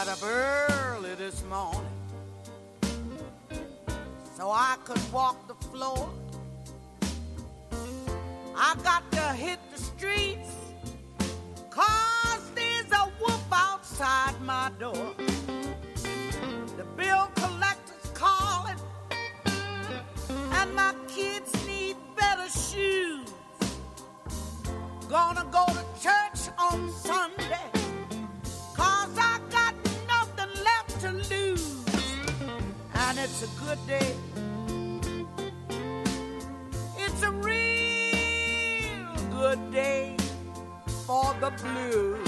got up early this morning so I could walk the floor. I got to hit the streets 'cause there's a wolf outside my door. The bill collector's calling and my kids need better shoes. Gonna go to church on Sunday 'cause I got nothing left to lose. And it's a good day. It's a real good day for the blues.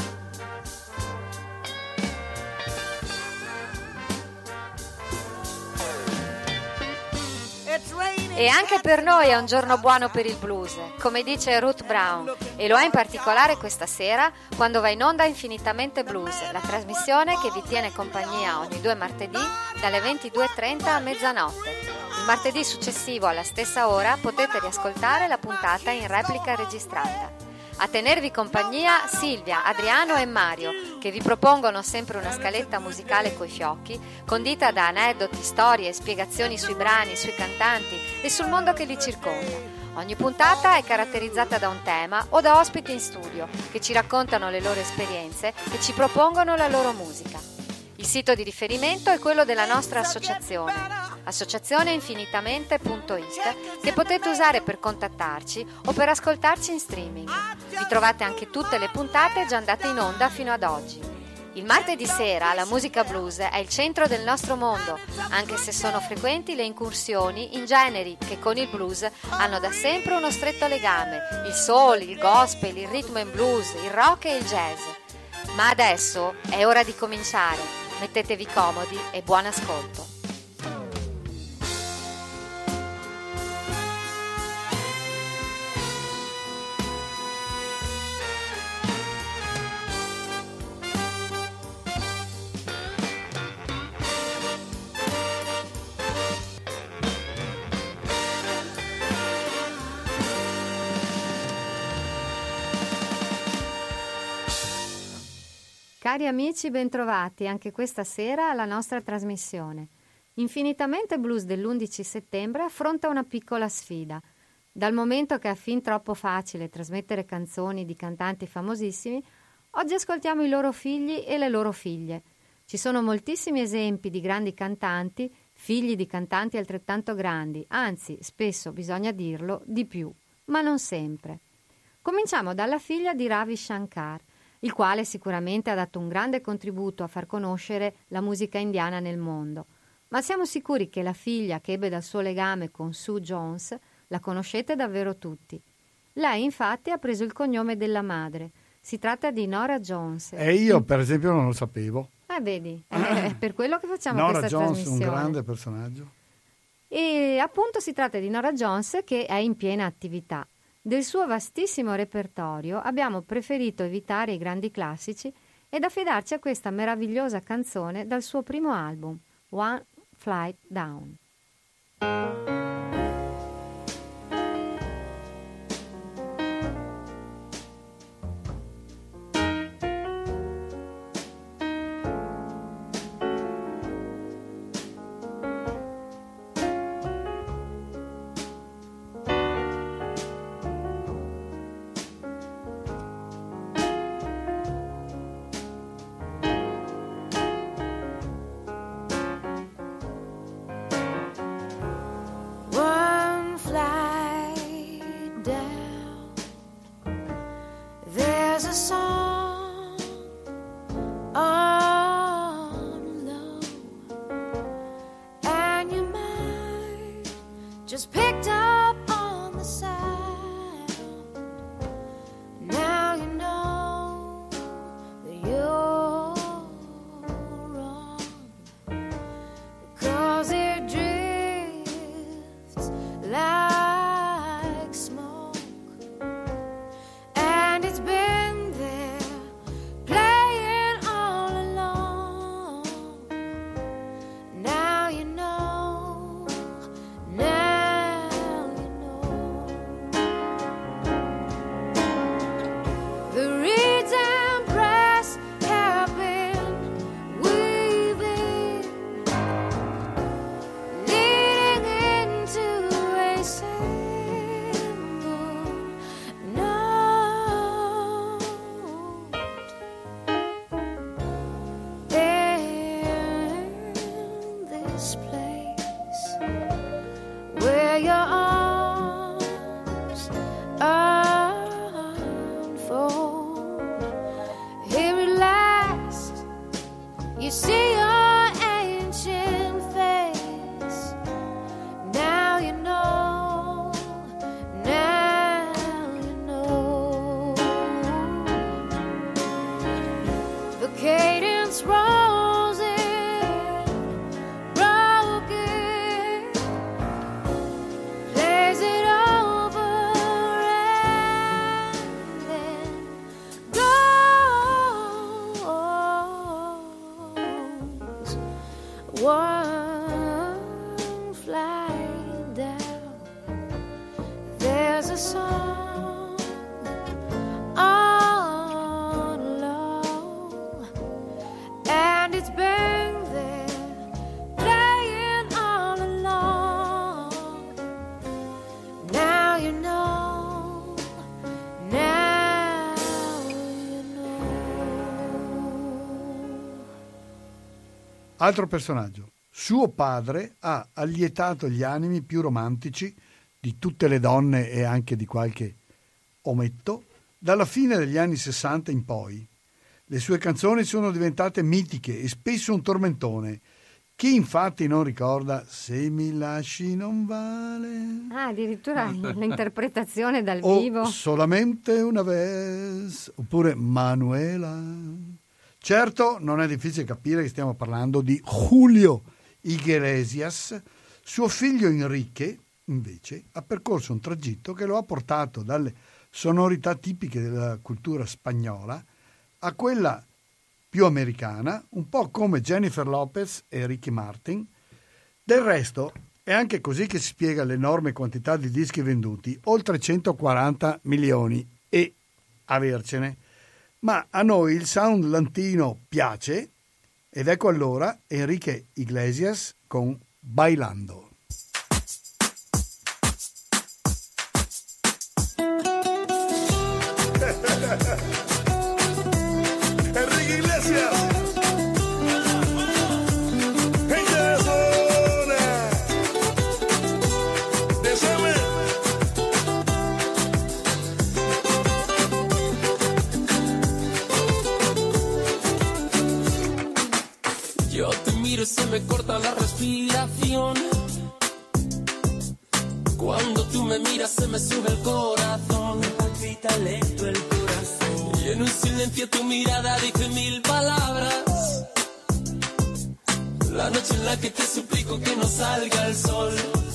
E anche per noi è un giorno buono per il blues, come dice Ruth Brown, e lo è in particolare questa sera quando va in onda Infinitamente Blues, la trasmissione che vi tiene compagnia ogni 2 martedì dalle 22:30 a mezzanotte. Il martedì successivo alla stessa ora potete riascoltare la puntata in replica registrata. A tenervi compagnia Silvia, Adriano e Mario, che vi propongono sempre una scaletta musicale coi fiocchi, condita da aneddoti, storie, spiegazioni sui brani, sui cantanti e sul mondo che li circonda. Ogni puntata è caratterizzata da un tema o da ospiti in studio che ci raccontano le loro esperienze e ci propongono la loro musica. Il sito di riferimento è quello della nostra associazione, associazioneinfinitamente.it, che potete usare per contattarci o per ascoltarci in streaming. Vi trovate anche tutte le puntate già andate in onda fino ad oggi. Il martedì sera la musica blues è il centro del nostro mondo, anche se sono frequenti le incursioni in generi che con il blues hanno da sempre uno stretto legame: il soul, il gospel, il rhythm and blues, il rock e il jazz. Ma adesso è ora di cominciare. Mettetevi comodi e buon ascolto. Cari amici, bentrovati anche questa sera alla nostra trasmissione. Infinitamente Blues dell'11 settembre affronta una piccola sfida. Dal momento che è fin troppo facile trasmettere canzoni di cantanti famosissimi, oggi ascoltiamo i loro figli e le loro figlie. Ci sono moltissimi esempi di grandi cantanti, figli di cantanti altrettanto grandi, anzi, spesso, bisogna dirlo, di più, ma non sempre. Cominciamo dalla figlia di Ravi Shankar, il quale sicuramente ha dato un grande contributo a far conoscere la musica indiana nel mondo. Ma siamo sicuri che la figlia che ebbe dal suo legame con Sue Jones la conoscete davvero tutti. Lei infatti ha preso il cognome della madre. Si tratta di Norah Jones. E io per esempio non lo sapevo. Vedi, è per quello che facciamo Norah questa Jones, trasmissione. un grande personaggio. E appunto si tratta di Norah Jones che è in piena attività. Del suo vastissimo repertorio abbiamo preferito evitare i grandi classici ed affidarci a questa meravigliosa canzone dal suo primo album, One Flight Down. your arms unfold. Here at last, you see your ancient face. Now you know, now you know. The cadence rolls in, broken, plays it over and then goes. One flight down, there's a song on low, and it's been there playing all along. Now you know, now you know. Altro personaggio. Suo padre ha allietato gli animi più romantici di tutte le donne e anche di qualche ometto dalla fine degli anni 60 in poi. Le sue canzoni sono diventate mitiche e spesso un tormentone. Chi infatti non ricorda Se mi lasci non vale Addirittura l'interpretazione dal o vivo. Solamente una vez oppure Manuela. Certo, non è difficile capire che stiamo parlando di Julio Iglesias. Suo figlio Enrique, invece, ha percorso un tragitto che lo ha portato dalle sonorità tipiche della cultura spagnola a quella più americana, un po' come Jennifer Lopez e Ricky Martin. Del resto, è anche così che si spiega l'enorme quantità di dischi venduti, oltre 140 milioni, e avercene. Ma a noi il sound latino piace, ed ecco allora Enrique Iglesias con Bailando. Enrique Iglesias, gente de zona, déjame. Yo te miro y se me corta la respiración. Cuando tú me miras se me sube el corazón. Me palpita lento el corazón. Y en un silencio tu mirada dice mil palabras. La noche en la que te suplico que no salga el sol.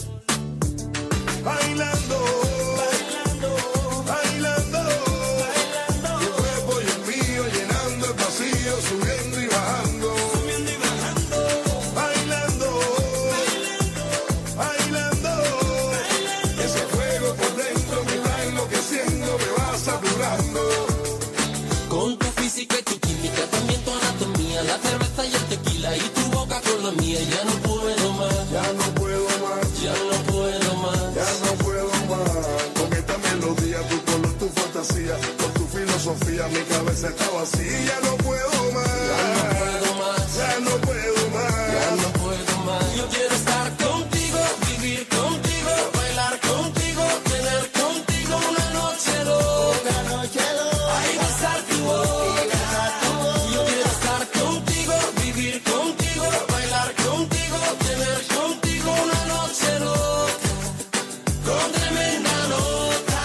Bailando, bailando, bailando, bailando. Tu cuerpo y el mío llenando el vacío, subiendo y bajando. Subiendo y bajando. Bailando, bailando, bailando, bailando. Ese fuego por dentro me va enloqueciendo, me va saturando. Con tu física y tu química, también tu anatomía, la cerveza y el tequila y tu boca con la mía. Ya no puedo más, Ya no puedo más, ya no puedo más. ya no puedo más. Con esta melodía, tu color, tu fantasía, con tu filosofía, mi cabeza está vacía. Ya no puedo más, Ya no puedo más, ya no puedo más. ya no puedo más. Yo quiero estar contigo, vivir contigo, bailar contigo, tener contigo una noche loca. Ay, besar tu boca. Yo quiero estar contigo, vivir contigo, bailar contigo, tener contigo una noche loca. Con tremenda nota.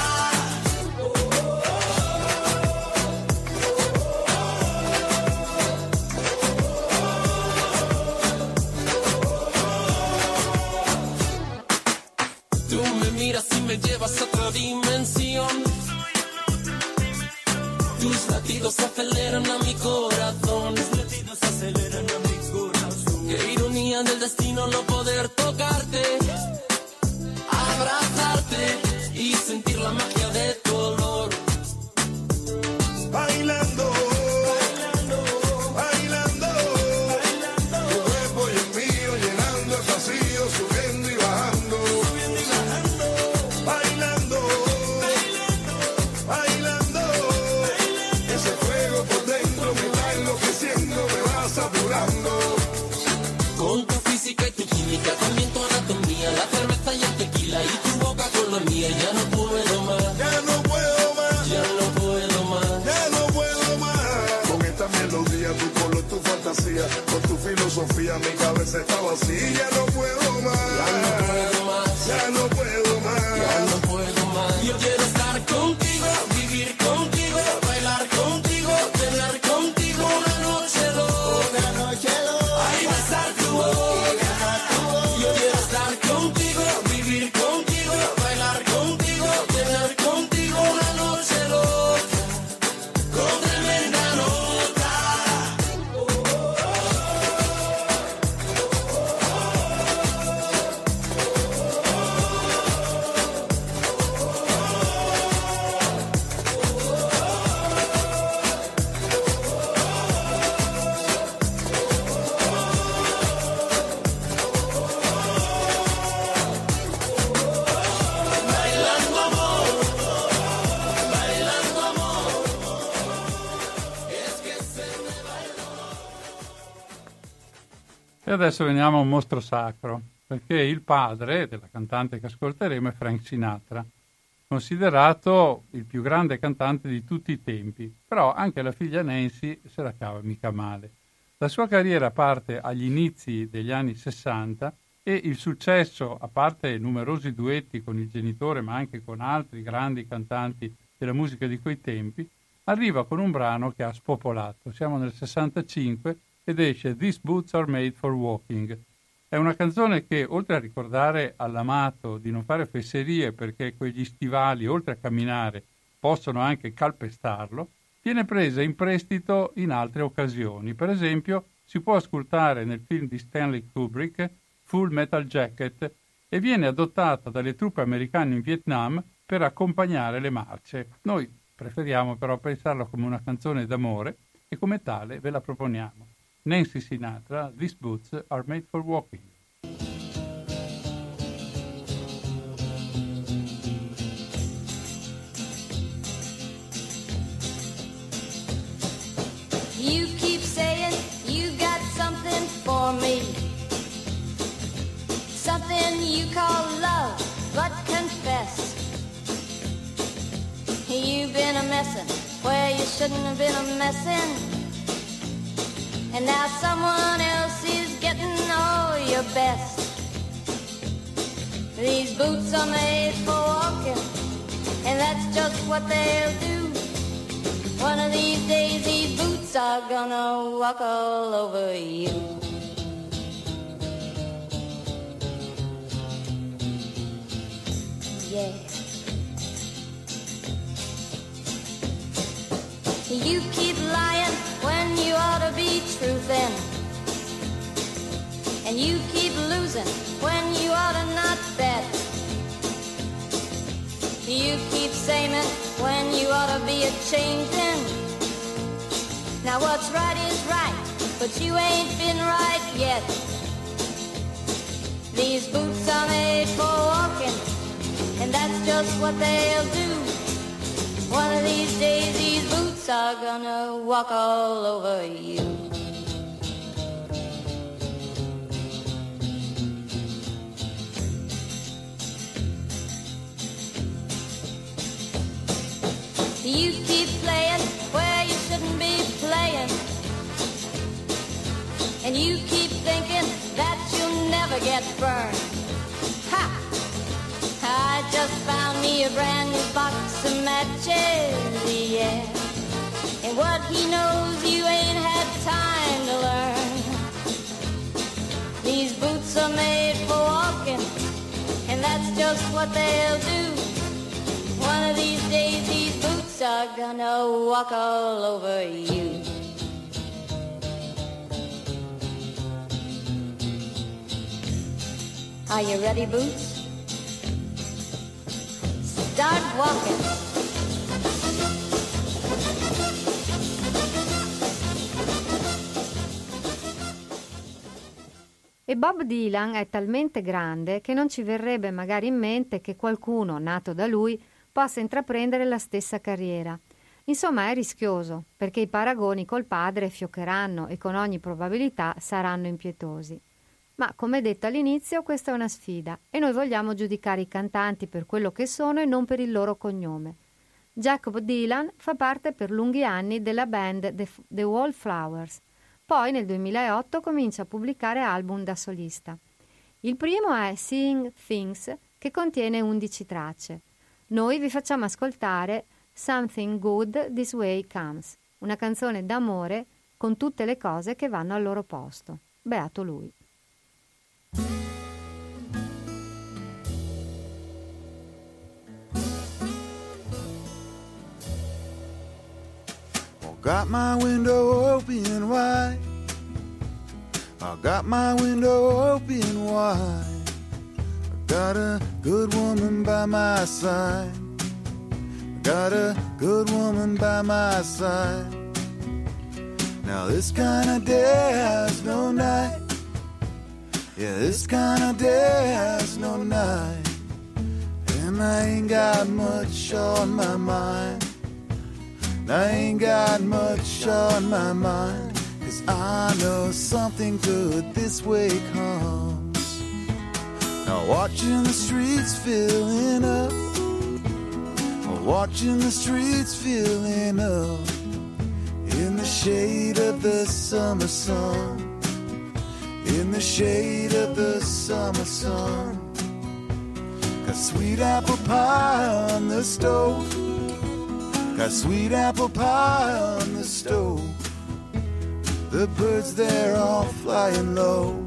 Tú me miras y me llevas a otra dimensión. Tus latidos aceleran a mi corazón. Tus latidos aceleran a mi corazón. Qué ironía del destino no poder tocarte, abrazarte y sentir la magia de tu olor. Bailando, bailando, bailando, bailando. Tu cuerpo y el mío llenando el vacío, subiendo y bajando. Subiendo y bajando. Bailando, bailando, bailando, bailando. Ese fuego por dentro me va enloqueciendo, me va saturando. Con tu física y tu química, también tu anatomía, la cerveza y el tequila y tu culpa mía, ya no puedo más. Ya no puedo más, Ya no puedo más. ya no puedo más. Con esta melodía, tu color, tu fantasía, con tu filosofía, mi cabeza está vacía. Ya no puedo más, Ya no puedo más. ya no puedo más. Ya no puedo más. Yo quiero estar contigo, vivir contigo, bailar contigo, tener contigo una noche loca. Ay, besar tu boca. Yo quiero estar contigo, vivir contigo, bailar contigo, tener contigo una noche loca. Con tremenda nota. Bailando amor, bailando amor. Es que se me E adesso veniamo a un mostro sacro, perché il padre della cantante che ascolteremo è Frank Sinatra, considerato il più grande cantante di tutti i tempi, però anche la figlia Nancy se la cava mica male. La sua carriera parte agli inizi degli anni 60 e il successo, a parte numerosi duetti con il genitore ma anche con altri grandi cantanti della musica di quei tempi, arriva con un brano che ha spopolato. Siamo nel 65 ed esce These Boots Are Made for Walking. È una canzone che, oltre a ricordare all'amato di non fare fesserie perché quegli stivali, oltre a camminare, possono anche calpestarlo, viene presa in prestito in altre occasioni. Per esempio, si può ascoltare nel film di Stanley Kubrick, Full Metal Jacket, e viene adottata dalle truppe americane in Vietnam per accompagnare le marce. Noi preferiamo però pensarla come una canzone d'amore e come tale ve la proponiamo. Nancy Sinatra, These Boots Are Made for Walking. You keep saying you got something for me, something you call love, but confess you've been a messin' where you shouldn't have been a messin', and now someone else is getting all your best. These boots are made for walking, and that's just what they'll do. One of these days these boots are gonna walk all over you. Yeah. You keep lying when you ought to be truthin', and you keep losing when you ought to not bet. You keep saying when you ought to be a-changin'. Now what's right is right, but you ain't been right yet. These boots are made for walking, and that's just what they'll do. One of these days these boots are gonna walk all over you. You keep playing where you shouldn't be playing, and you keep thinking that you'll never get burned. Ha! I just found me a brand new box of matches, yeah. And what he knows you ain't had time to learn. These boots are made for walking, and that's just what they'll do. One of these days these boots are gonna walk all over you. Are you ready, Boots? Start walking. E Bob Dylan è talmente grande che non ci verrebbe magari in mente che qualcuno, nato da lui, possa intraprendere la stessa carriera. Insomma, è rischioso, perché i paragoni col padre fioccheranno e con ogni probabilità saranno impietosi. Ma come detto all'inizio, questa è una sfida e noi vogliamo giudicare i cantanti per quello che sono e non per il loro cognome. Jacob Dylan fa parte per lunghi anni della band The Wallflowers. Poi nel 2008 comincia a pubblicare album da solista. Il primo è Seeing Things, che contiene 11 tracce. Noi vi facciamo ascoltare Something Good This Way Comes, una canzone d'amore con tutte le cose che vanno al loro posto. Beato lui. Got my window open wide. I got my window open wide. I got a good woman by my side. I got a good woman by my side. Now this kind of day has no night. Yeah, this kind of day has no night. And I ain't got much on my mind. I ain't got much on my mind, 'cause I know something good this way comes. Now watching the streets filling up, watching the streets filling up, in the shade of the summer sun, in the shade of the summer sun. Got sweet apple pie on the stove, got sweet apple pie on the stove. The birds, they're all flying low.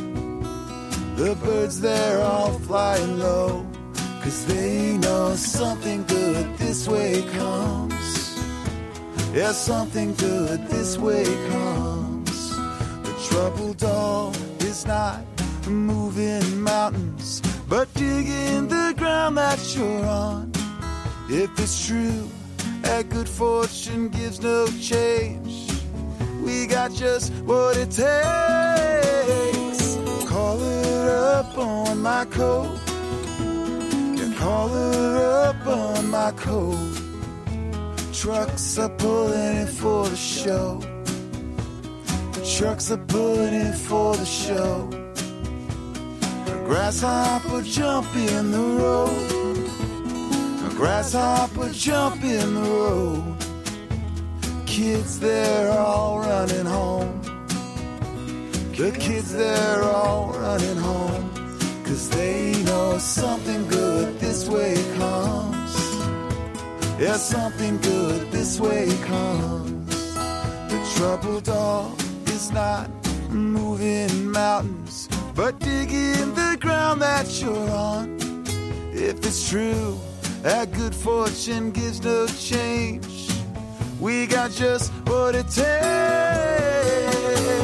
The birds, they're all flying low. 'Cause they know something good this way comes. Yeah, something good this way comes. The trouble dog is not moving mountains, but digging the ground that you're on. If it's true that good fortune gives no change, we got just what it takes. Call it up on my coat, yeah, call it up on my coat. Trucks are pulling in for the show. The trucks are pulling in for the show. A grasshopper jump in the road. Grasshopper jump in the road. Kids, they're all running home. The kids, they're all running home. 'Cause they know something good this way comes. Yeah, something good this way comes. The trouble dog is not moving mountains, but digging the ground that you're on. If it's true that good fortune gives no change, we got just what it takes.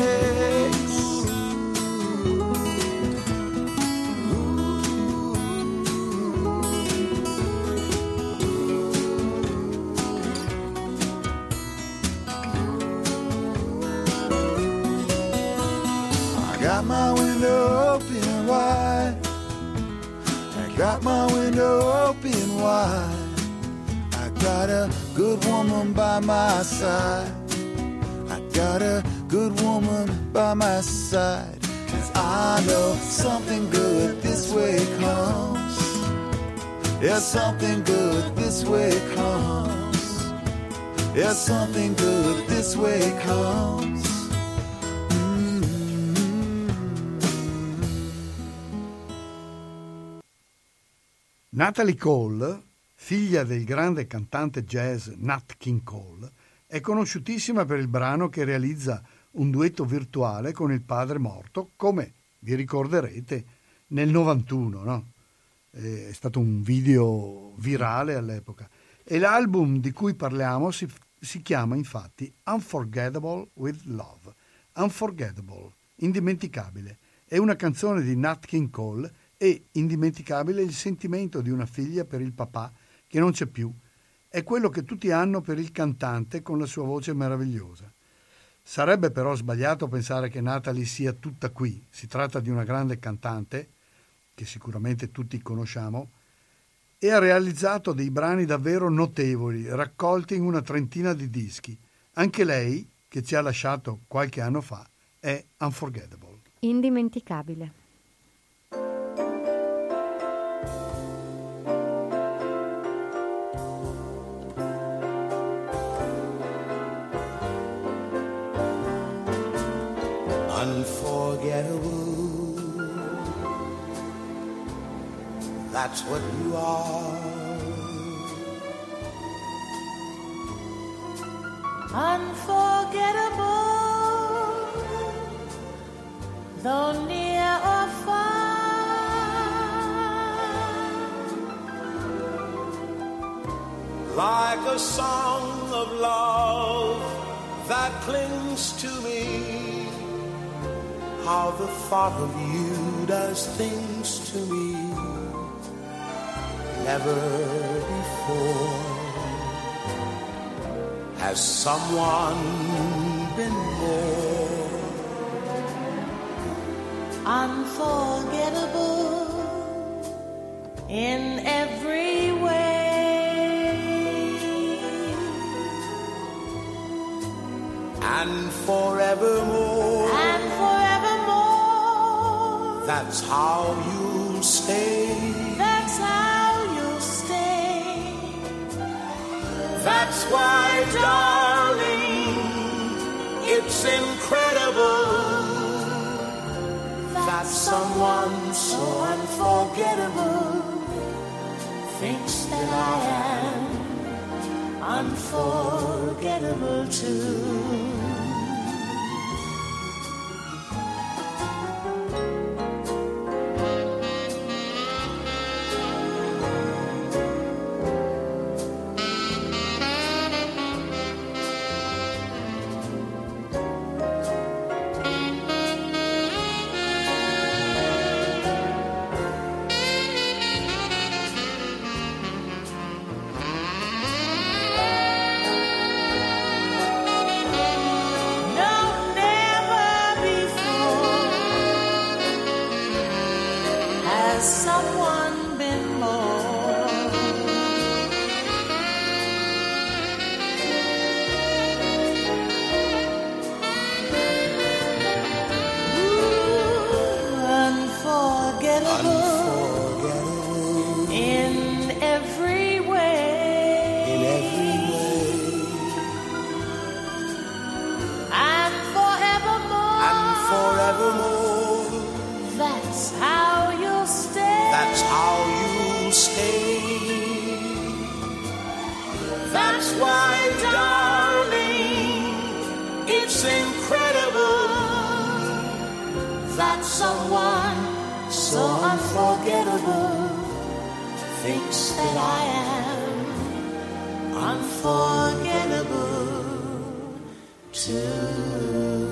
I got my window open wide. I got my window open wide. I got a good woman by my side. I got a good woman by my side. 'Cause I know something good this way comes. Yeah, something good this way comes. Yeah, something good this way comes. Natalie Cole, figlia del grande cantante jazz Nat King Cole, è conosciutissima per il brano che realizza un duetto virtuale con il padre morto, come vi ricorderete nel 91, no? È stato un video virale all'epoca. E l'album di cui parliamo si chiama infatti Unforgettable with Love. Unforgettable, indimenticabile. È una canzone di Nat King Cole e indimenticabile il sentimento di una figlia per il papà che non c'è più. È quello che tutti hanno per il cantante con la sua voce meravigliosa. Sarebbe però sbagliato pensare che Natalie sia tutta qui. Si tratta di una grande cantante, che sicuramente tutti conosciamo, e ha realizzato dei brani davvero notevoli, raccolti in una trentina di dischi. Anche lei, che ci ha lasciato qualche anno fa, è unforgettable. indimenticabile. Unforgettable, that's what you are. Unforgettable, though near or far. Like a song of love that clings to me, how the thought of you does things to me never before. Has someone been more unforgettable in every way and forevermore? and forevermore? That's how you'll stay. That's how you'll stay. That's why, darling, it's incredible that someone so unforgettable thinks that I am unforgettable too. Someone been more unforgettable in every way, and forevermore. That's how you'll stay. That's how you'll stay. That's why, darling, it's incredible that someone so unforgettable thinks that I am unforgettable too.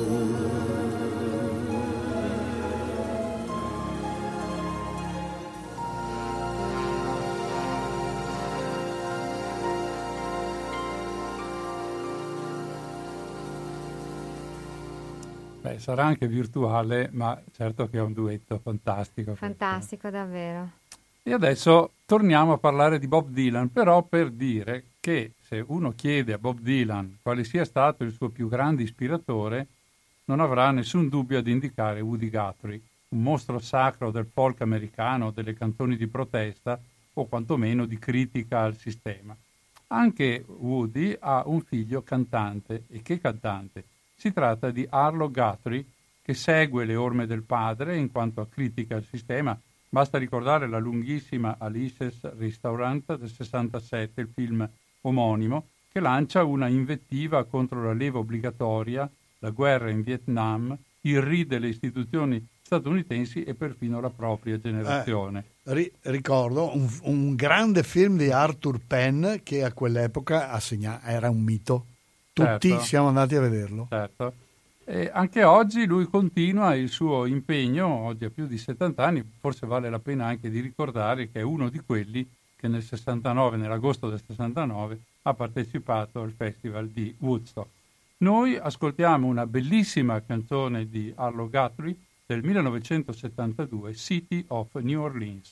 Beh, sarà anche virtuale, ma certo che è un duetto fantastico. Fantastico, davvero. E adesso torniamo a parlare di Bob Dylan, però per dire che se uno chiede a Bob Dylan quale sia stato il suo più grande ispiratore, non avrà nessun dubbio ad indicare Woody Guthrie, un mostro sacro del folk americano, delle canzoni di protesta o quantomeno di critica al sistema. Anche Woody ha un figlio cantante, e che cantante! Si tratta di Arlo Guthrie, che segue le orme del padre in quanto a critica al sistema. Basta ricordare la lunghissima Alice's Restaurant del 67, il film omonimo, che lancia una invettiva contro la leva obbligatoria, la guerra in Vietnam, il RI delle istituzioni statunitensi e perfino la propria generazione. Ricordo un grande film di Arthur Penn che a quell'epoca era un mito. Tutti Certo. siamo andati a vederlo. Certo. E anche oggi lui continua il suo impegno, oggi ha più di 70 anni, forse vale la pena anche di ricordare che è uno di quelli che nell'agosto del 69, ha partecipato al festival di Woodstock. Noi ascoltiamo una bellissima canzone di Arlo Guthrie del 1972, City of New Orleans.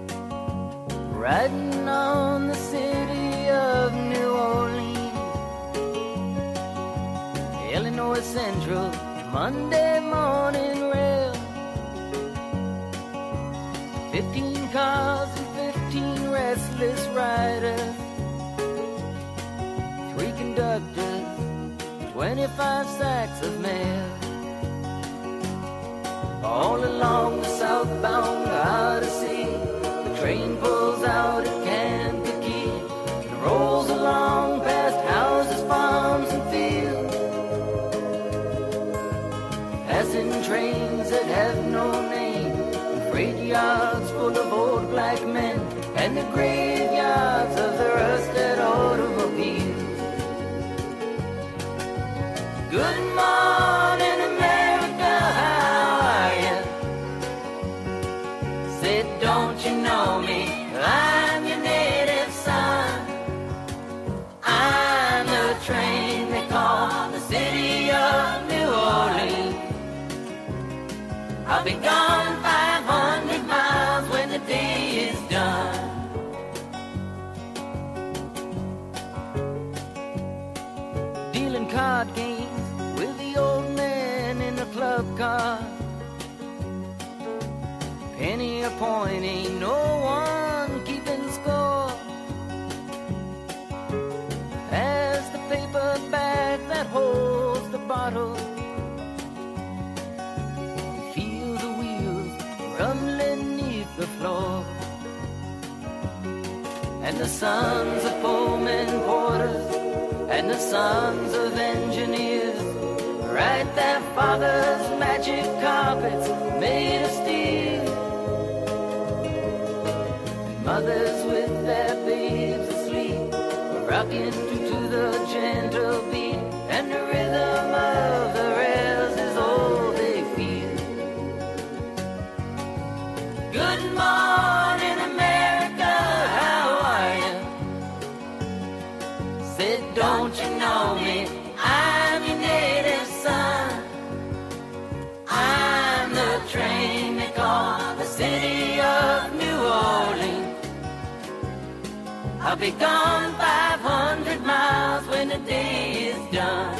Riding on the city of New Orleans, Central Monday morning rail. 15 cars and 15 restless riders, 3 conductors, 25 sacks of mail. All along the southbound Odyssey, the train pulls out at Kankakee. It rolls along past houses, farms, and fields, passing trains that have no name, and freight yards full of old black men, and the graveyards of the rusted automobiles. Good morning, America, how are you? Said, don't you know me? I'm your native son. I'm the train they call the city of New Orleans. I'll be gone 500 miles when the day is done. Dealing card games with the old man in the club car. Penny a point, ain't no one keeping score. As the paper bag that holds the bottle, feel the wheels rumbling neath the floor. And the sons of Pullman porters and the sons of engineers ride their father's magic carpets made of steel. Mothers with their babes asleep, rocking to the gentle beat, and the rhythm of the rails is all they feel. Good morning, America, how are you? Said, don't you know me? I'm your native son. I'm the train they call the city of New Orleans. I'll be gone 500 miles when the day is done.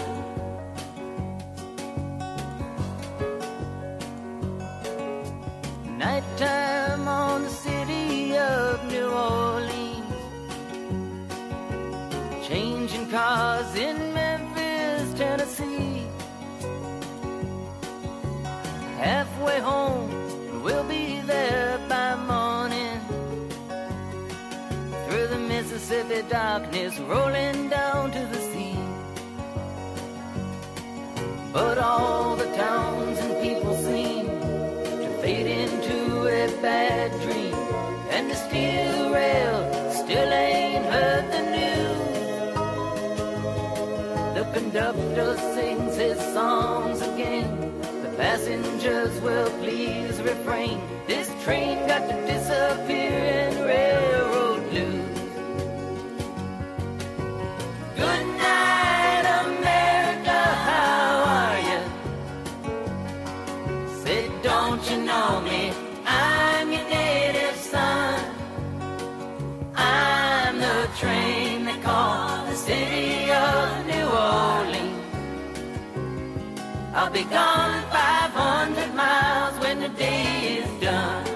Nighttime on the city of New Orleans, changing cars in Memphis, Tennessee. Halfway home, we'll be there by morning. Through the Mississippi darkness, rolling down to the sea. But all the towns and people seem to fade into a bad dream, and the steel rail still ain't heard the news. The conductor sings his songs again. The passengers will please refrain. This train got to disappear in railroad blues. Good night, America, how are you? Say, don't you know me? I'm your native son. I'm the train they call the city of New Orleans. I'll be gone 500 miles when the day is done.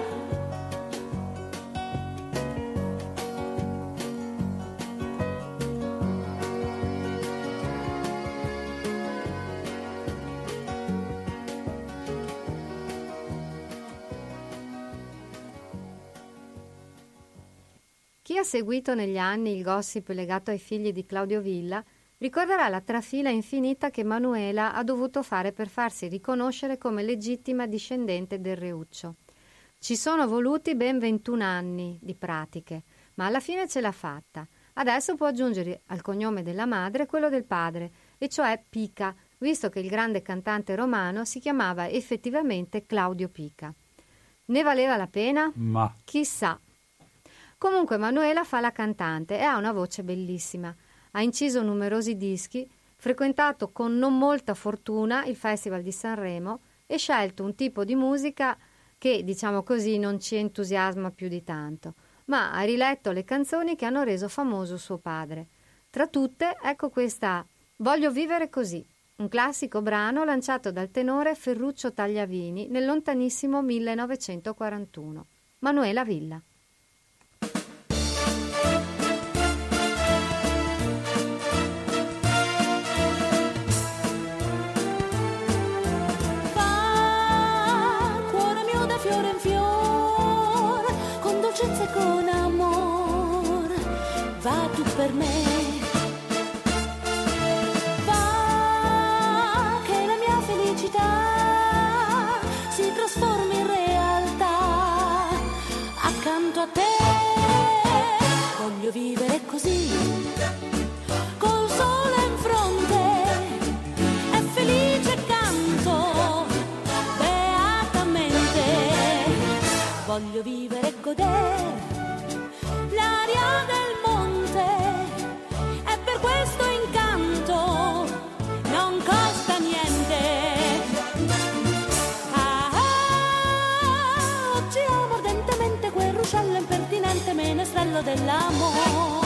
Chi ha seguito negli anni il gossip legato ai figli di Claudio Villa ricorderà la trafila infinita che Manuela ha dovuto fare per farsi riconoscere come legittima discendente del Reuccio. Ci sono voluti ben 21 anni di pratiche, ma alla fine ce l'ha fatta. Adesso può aggiungere al cognome della madre quello del padre, e cioè Pica, visto che il grande cantante romano si chiamava effettivamente Claudio Pica. Ne valeva la pena? Ma Chissà. Comunque Manuela fa la cantante e ha una voce bellissima. Ha inciso numerosi dischi, frequentato con non molta fortuna il Festival di Sanremo e scelto un tipo di musica che, diciamo così, non ci entusiasma più di tanto, ma ha riletto le canzoni che hanno reso famoso suo padre. Tra tutte, ecco questa Voglio vivere così. un classico brano lanciato dal tenore Ferruccio Tagliavini nel lontanissimo 1941. Manuela Villa. Cuore mio da fiore in fiore, con dolcezza e con amore, va tu per me. Va che la mia felicità si trasformi in realtà accanto a te. Voglio vivere così, col sole in fronte e felice canto beatamente. Voglio vivere e godere l'aria del monte, e per questo incanto non costa niente. Oggi amo ardentemente quel ruscello impertinente menestrello dell'amore.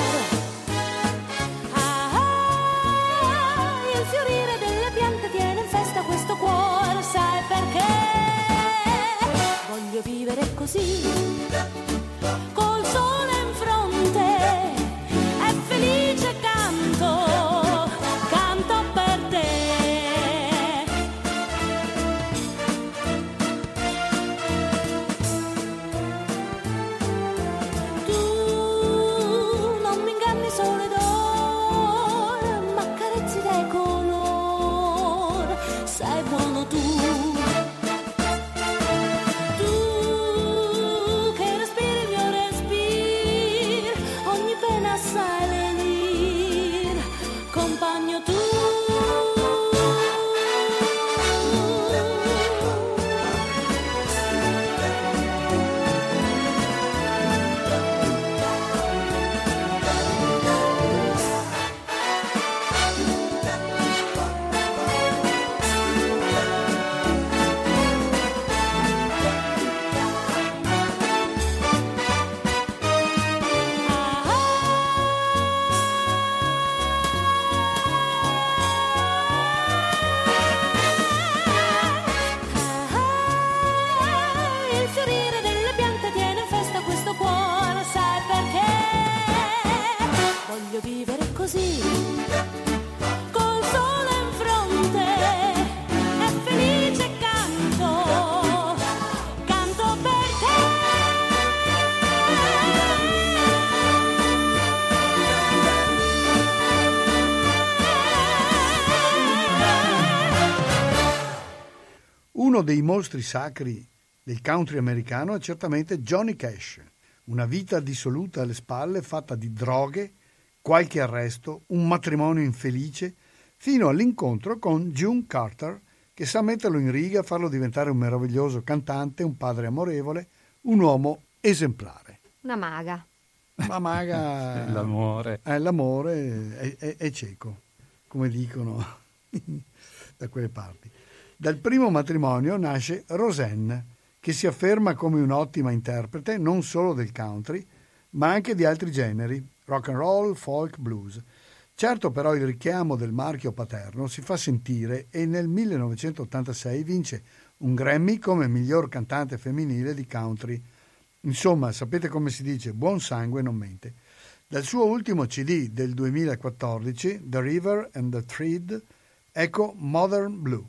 Il fiorire delle piante tiene in festa questo cuore, sai perché? Voglio vivere così, col sole in fronte e felice canto, canto per te. Tu non mi inganni sole d'oro, ma carezzi dai color, sei buono tu. Tu che respiri il mio respiro, ogni pena sai lenir, compagno tu. Il fiorire delle piante tiene in festa questo cuore, sai perché? Voglio vivere così, col sole in fronte e felice canto, canto per te. Uno dei mostri sacri del country americano è certamente Johnny Cash. Una vita dissoluta alle spalle, fatta di droghe, qualche arresto, un matrimonio infelice, fino all'incontro con June Carter, che sa metterlo in riga e farlo diventare un meraviglioso cantante, un padre amorevole, un uomo esemplare. Una maga. Ma maga... L'amore. L'amore è cieco, come dicono da quelle parti. Dal primo matrimonio nasce Roseanne, che si afferma come un'ottima interprete non solo del country, ma anche di altri generi, rock and roll, folk, blues. Certo, però, il richiamo del marchio paterno si fa sentire e nel 1986 vince un Grammy come miglior cantante femminile di country. Insomma, sapete come si dice, buon sangue non mente. Dal suo ultimo CD del 2014, The River and the Thread, ecco Modern Blue.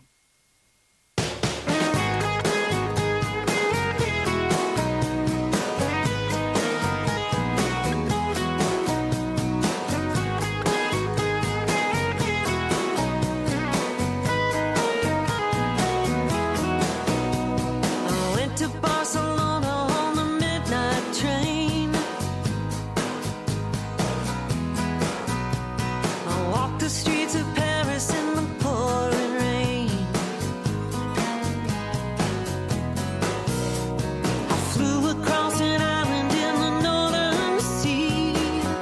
The streets of Paris in the pouring rain. I flew across an island in the northern sea,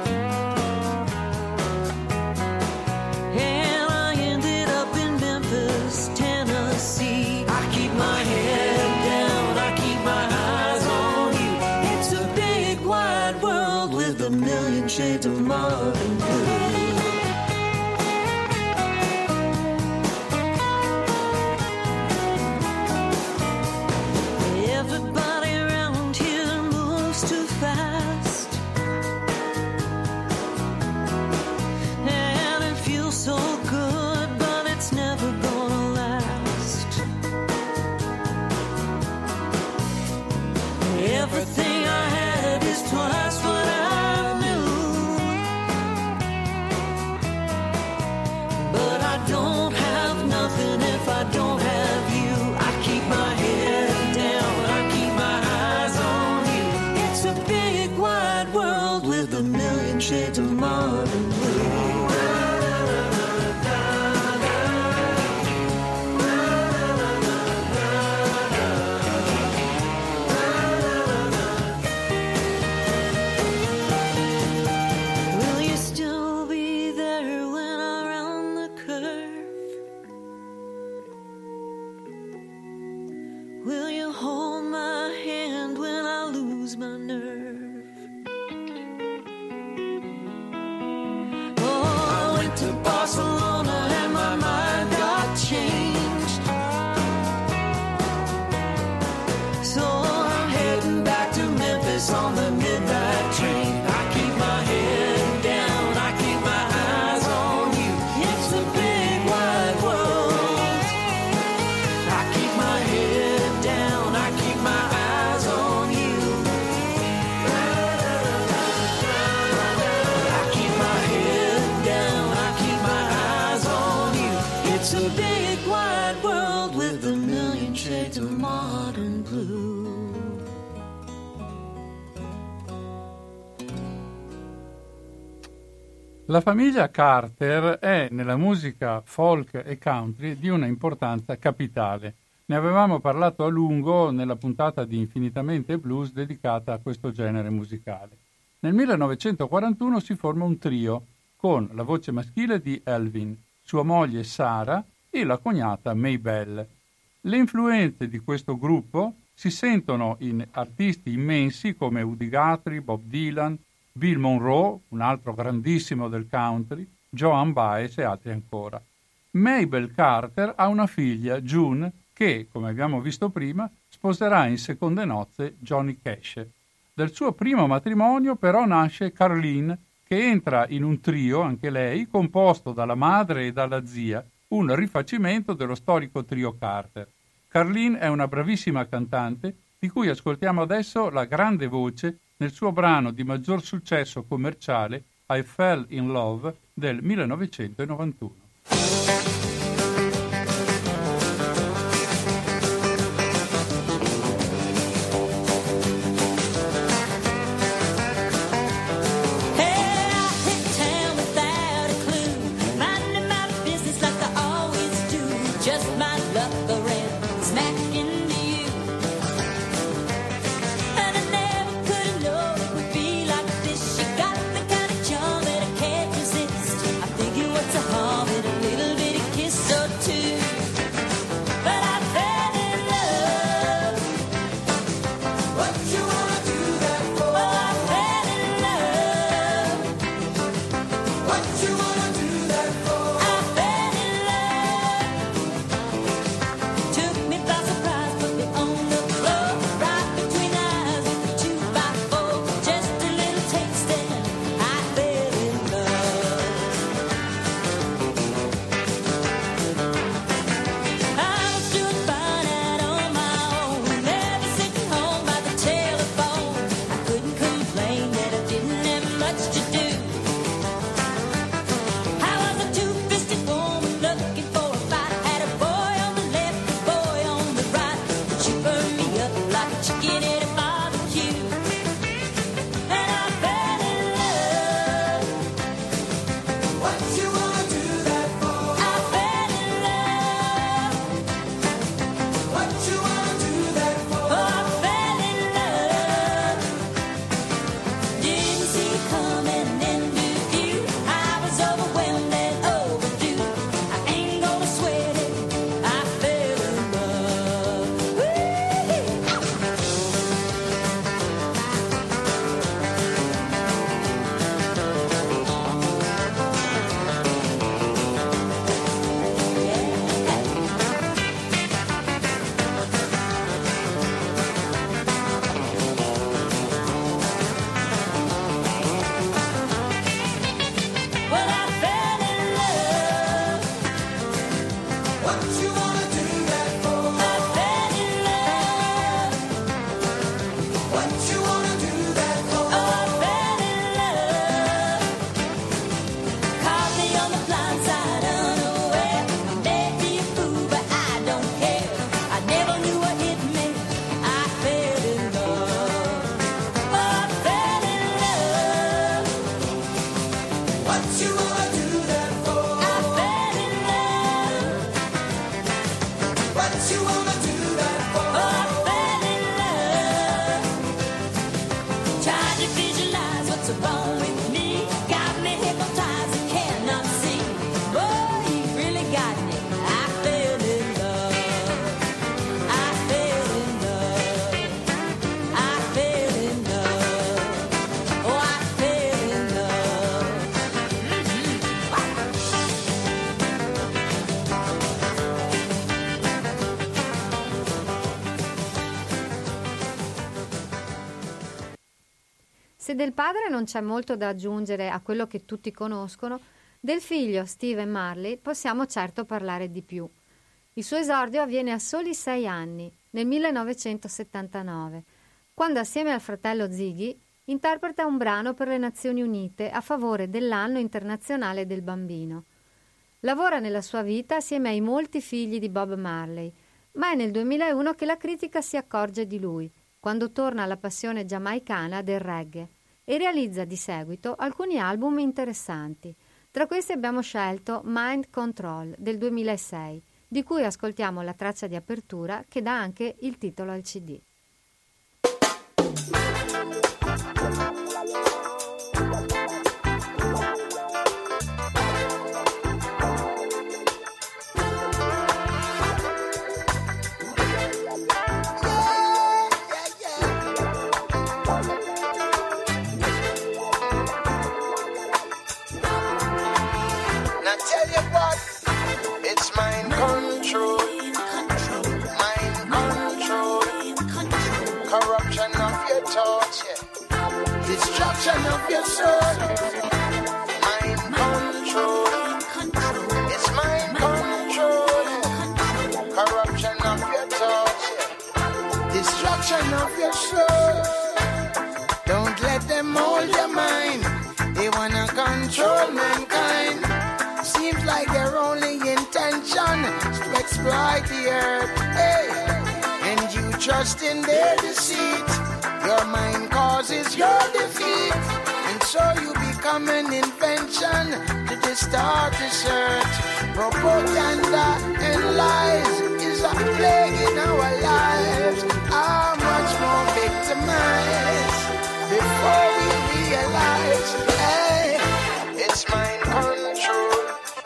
and I ended up in Memphis, Tennessee. I keep my head down, I keep my eyes on you. It's a big wide world with a million shades of modern blue. everything I had is twice what I knew. But I don't have nothing if I don't have you. I keep my head down, I keep my eyes on you. It's a big wide world with a million shades of modern blue. On the midnight train, I keep my head down, I keep my eyes on you. It's a big wide world. I keep my head down, I keep my eyes on you. I keep my head down, I keep my eyes on you. It's a big wide world with a million shades of modern blue. La famiglia Carter è nella musica folk e country di una importanza capitale. Ne avevamo parlato a lungo nella puntata di Infinitamente Blues dedicata a questo genere musicale. Nel 1941 si forma un trio con la voce maschile di Elvin, sua moglie Sarah e la cognata Maybelle. Le influenze di questo gruppo si sentono in artisti immensi come Woody Guthrie, Bob Dylan, Bill Monroe, un altro grandissimo del country, Joan Baez e altri ancora. Mabel Carter ha una figlia, June, che, come abbiamo visto prima, sposerà in seconde nozze Johnny Cash. Dal suo primo matrimonio però nasce Carlene, che entra in un trio, anche lei, composto dalla madre e dalla zia, un rifacimento dello storico trio Carter. Carlene è una bravissima cantante, di cui ascoltiamo adesso la grande voce nel suo brano di maggior successo commerciale I Fell in Love del 1991. What's a hobby, a little Se del padre non c'è molto da aggiungere a quello che tutti conoscono, del figlio Stephen Marley possiamo certo parlare di più. Il suo esordio avviene a soli 6 anni, nel 1979, quando assieme al fratello Ziggy interpreta un brano per le Nazioni Unite a favore dell'anno internazionale del bambino. Lavora nella sua vita assieme ai molti figli di Bob Marley, ma è nel 2001 che la critica si accorge di lui, quando torna alla passione giamaicana del reggae, e realizza di seguito alcuni album interessanti. Tra questi abbiamo scelto Mind Control del 2006, di cui ascoltiamo la traccia di apertura che dà anche il titolo al CD. Destruction of your soul, mind control. It's mind control. Corruption of your thoughts, destruction of your soul. Don't let them hold your mind. They wanna control mankind. Seems like their only intention is to exploit the earth. Hey, and you trust in their deceit. Your mind causes your defeat, and so you become an invention to distort research. Propaganda and lies is a plague in our lives. How much more victimized before we realize, hey, it's mind control,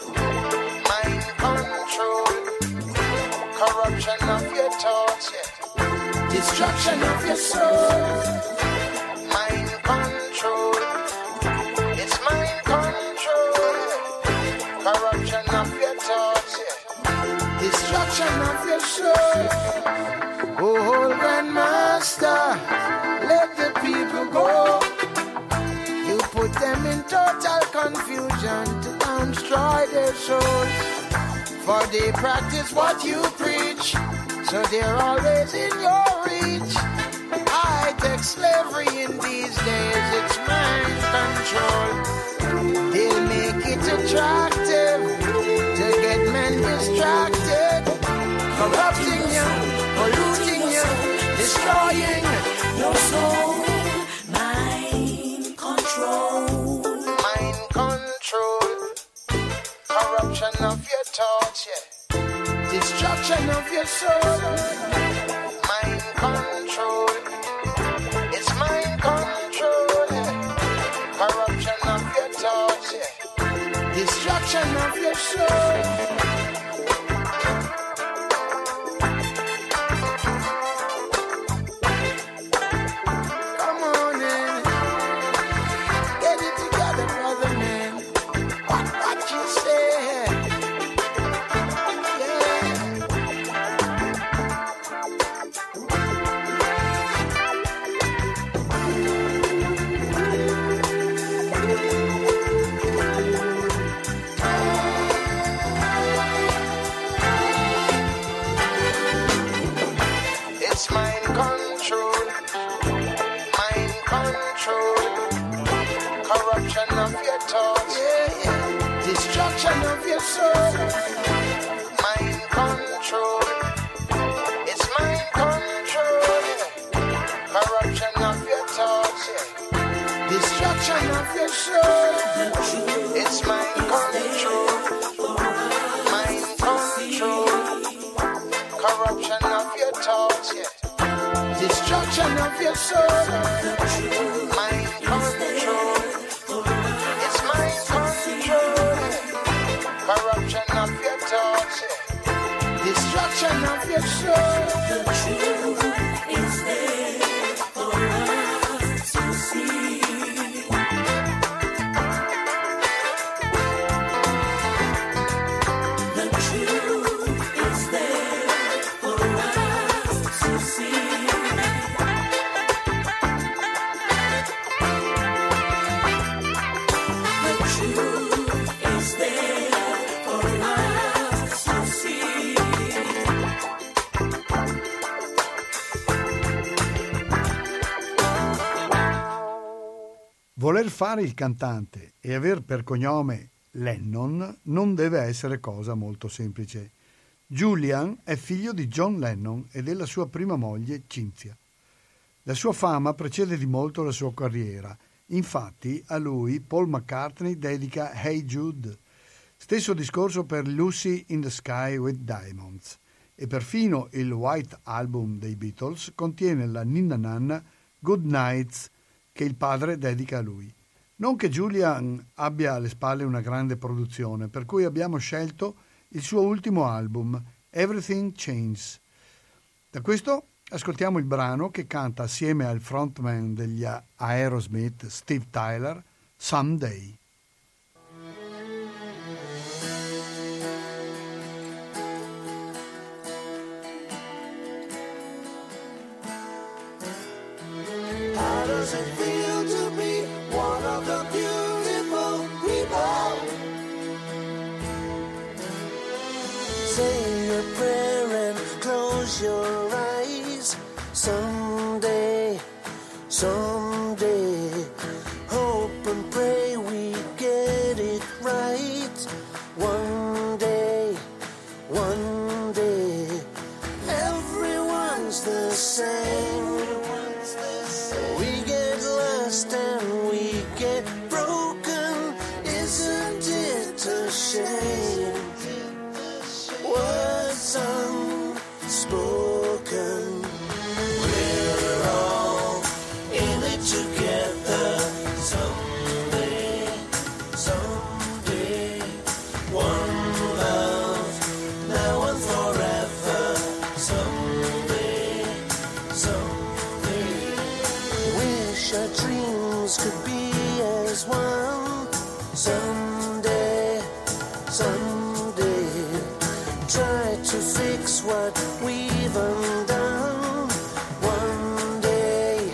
corruption of your thoughts, yeah. Destruction of your soul, mind control. It's mind control. Corruption of your thoughts, yeah. Destruction of your soul. Oh, Grandmaster, let the people go. You put them in total confusion to destroy their souls. For they practice what you preach, so they're always in your reach. High-tech slavery in these days, it's mind control. They'll make it attractive to get men distracted, corrupting you, polluting you, destroying your soul. Mind control. Mind control. Corruption of your thoughts, yeah. Destruction of your soul, mind control. It's mind control, yeah. Corruption of your thoughts, yeah. Destruction of your soul. Come on in, get it together, brother man. What you say? Destruction of your soul, mind control. It's mind control. Corruption of your thoughts, yeah. Destruction of your soul. It's mind control. Mind control. Corruption of your thoughts, yeah. Destruction of your soul. Mind control. It's mind control. Corruption of your thoughts, yeah. Destruction of your soul. The truth is there for us to see. The truth is there for us to see. Voler fare il cantante e aver per cognome Lennon non deve essere cosa molto semplice. Julian è figlio di John Lennon e della sua prima moglie Cynthia. La sua fama precede di molto la sua carriera. Infatti a lui Paul McCartney dedica Hey Jude. Stesso discorso per Lucy in the Sky with Diamonds. E perfino il White Album dei Beatles contiene la ninna nanna Good Nights che il padre dedica a lui. Non che Julian abbia alle spalle una grande produzione, per cui abbiamo scelto il suo ultimo album, Everything Changes. Da questo ascoltiamo il brano che canta assieme al frontman degli Aerosmith, Steve Tyler, Someday. How does it feel to be one of the beautiful people? Say a prayer and close your eyes. Someday, someday, hope and pray we get it right. One day, everyone's the same. We get lost and we get broken. Isn't it a shame? Words unspoken. We're all in it together. Someday, someday, one love, now and forever. Someday, someday, wish our dreams could be as one. Someday, someday, try to fix what we've undone. One day,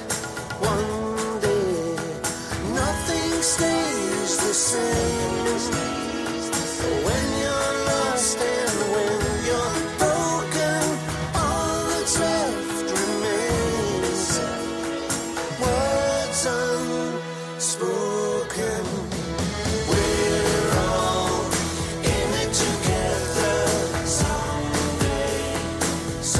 nothing stays the same. When you're lost and when you're broken, all that's left remains words unspoken. We're all in it together. Someday,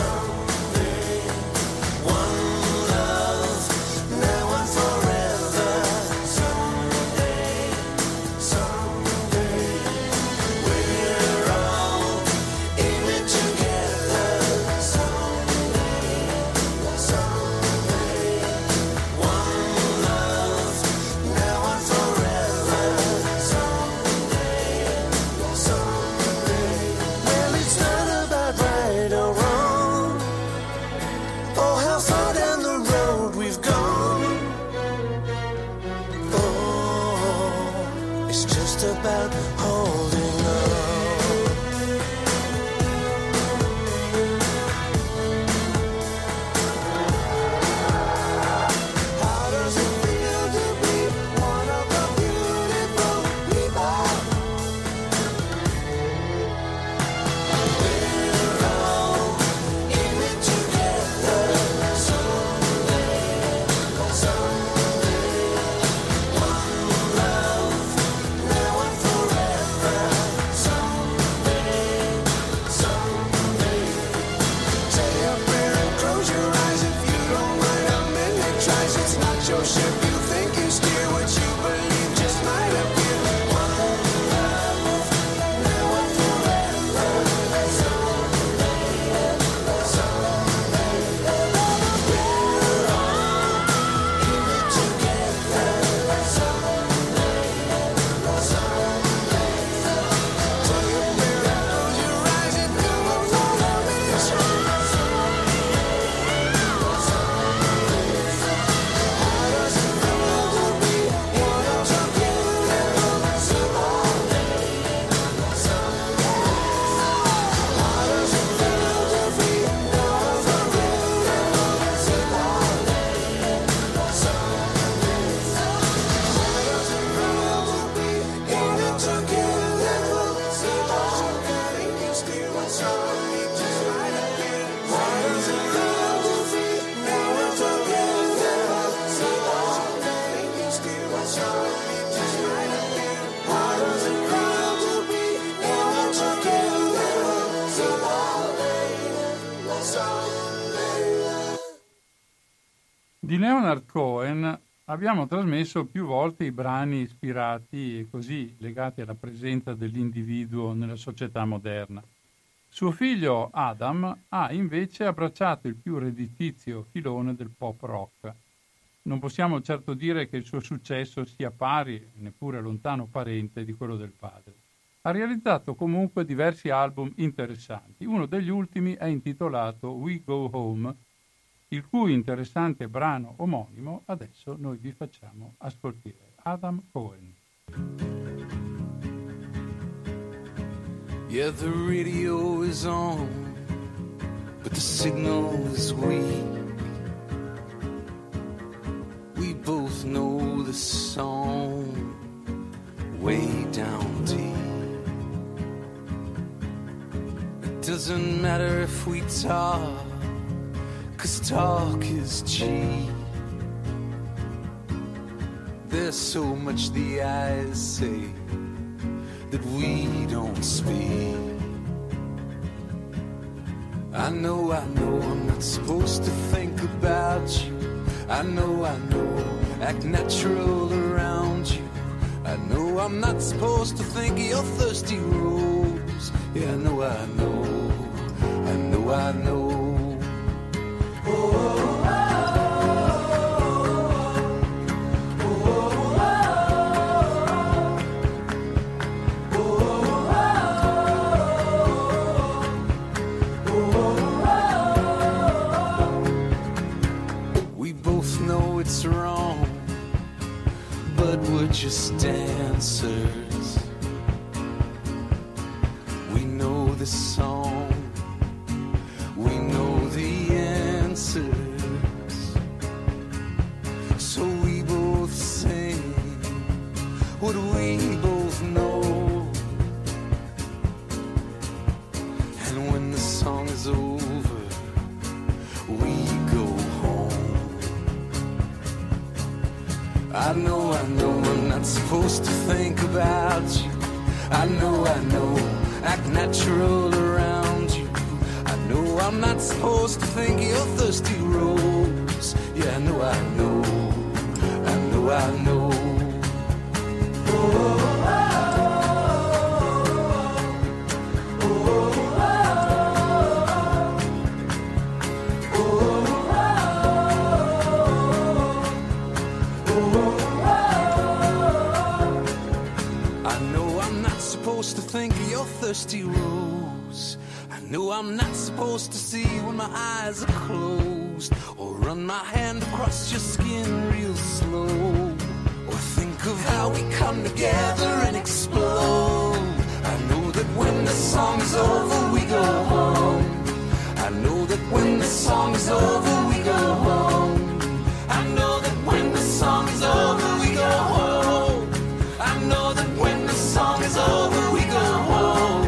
Di Leonard Cohen abbiamo trasmesso più volte i brani ispirati e così legati alla presenza dell'individuo nella società moderna. Suo figlio Adam ha invece abbracciato il più redditizio filone del pop rock. Non possiamo certo dire che il suo successo sia pari, neppure lontano parente, di quello del padre. Ha realizzato comunque diversi album interessanti. Uno degli ultimi è intitolato We Go Home, il cui interessante brano omonimo adesso noi vi facciamo ascoltare. Adam Cohen. Yeah, the radio is on, but the signal is weak. We both know the song way down deep. It doesn't matter if we talk, 'cause talk is cheap. There's so much the eyes say that we don't speak. I know I'm not supposed to think about you. I know, act natural around you. I know I'm not supposed to think of your thirsty rose. Yeah, I know. We both know it's wrong, but we're just dancers. We know the song, we know the answers. So we both sing what we both know. And when the song is over, we go home. I know I'm not supposed to think about you. I know, act natural around you. I know I'm not supposed to think of your thirsty rose. Yeah, I know. To think of your thirsty rose. I know I'm not supposed to see when my eyes are closed, or run my hand across your skin real slow, or think of how we come together and explode. I know that when the song's over we go home. I know that when the song's over we go home. I know that when the song's over we go home. I know that when the song is over we go home.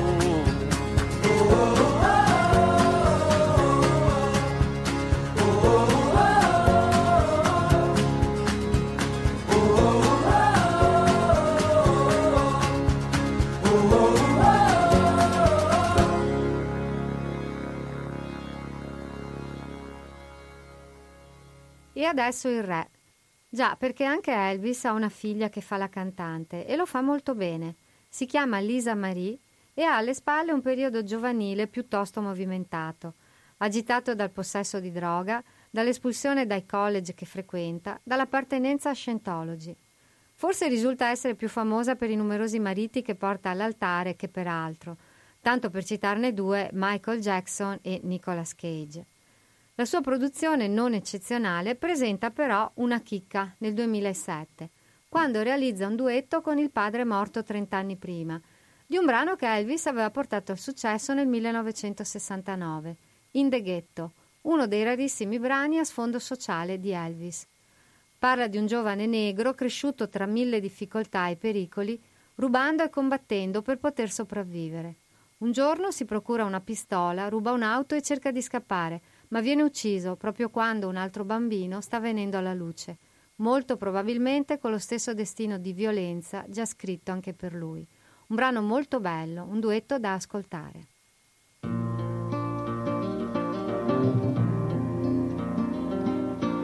E adesso il re. Già, perché anche Elvis ha una figlia che fa la cantante e lo fa molto bene. Si chiama Lisa Marie e ha alle spalle un periodo giovanile piuttosto movimentato, agitato dal possesso di droga, dall'espulsione dai college che frequenta, dall'appartenenza a Scientology. Forse risulta essere più famosa per i numerosi mariti che porta all'altare che per altro, tanto per citarne due, Michael Jackson e Nicolas Cage. La sua produzione non eccezionale presenta però una chicca nel 2007, quando realizza un duetto con il padre morto 30 anni prima, di un brano che Elvis aveva portato al successo nel 1969, In the Ghetto, uno dei rarissimi brani a sfondo sociale di Elvis. Parla di un giovane negro cresciuto tra mille difficoltà e pericoli, rubando e combattendo per poter sopravvivere. Un giorno si procura una pistola, ruba un'auto e cerca di scappare, ma viene ucciso proprio quando un altro bambino sta venendo alla luce, molto probabilmente con lo stesso destino di violenza già scritto anche per lui. Un brano molto bello, un duetto da ascoltare.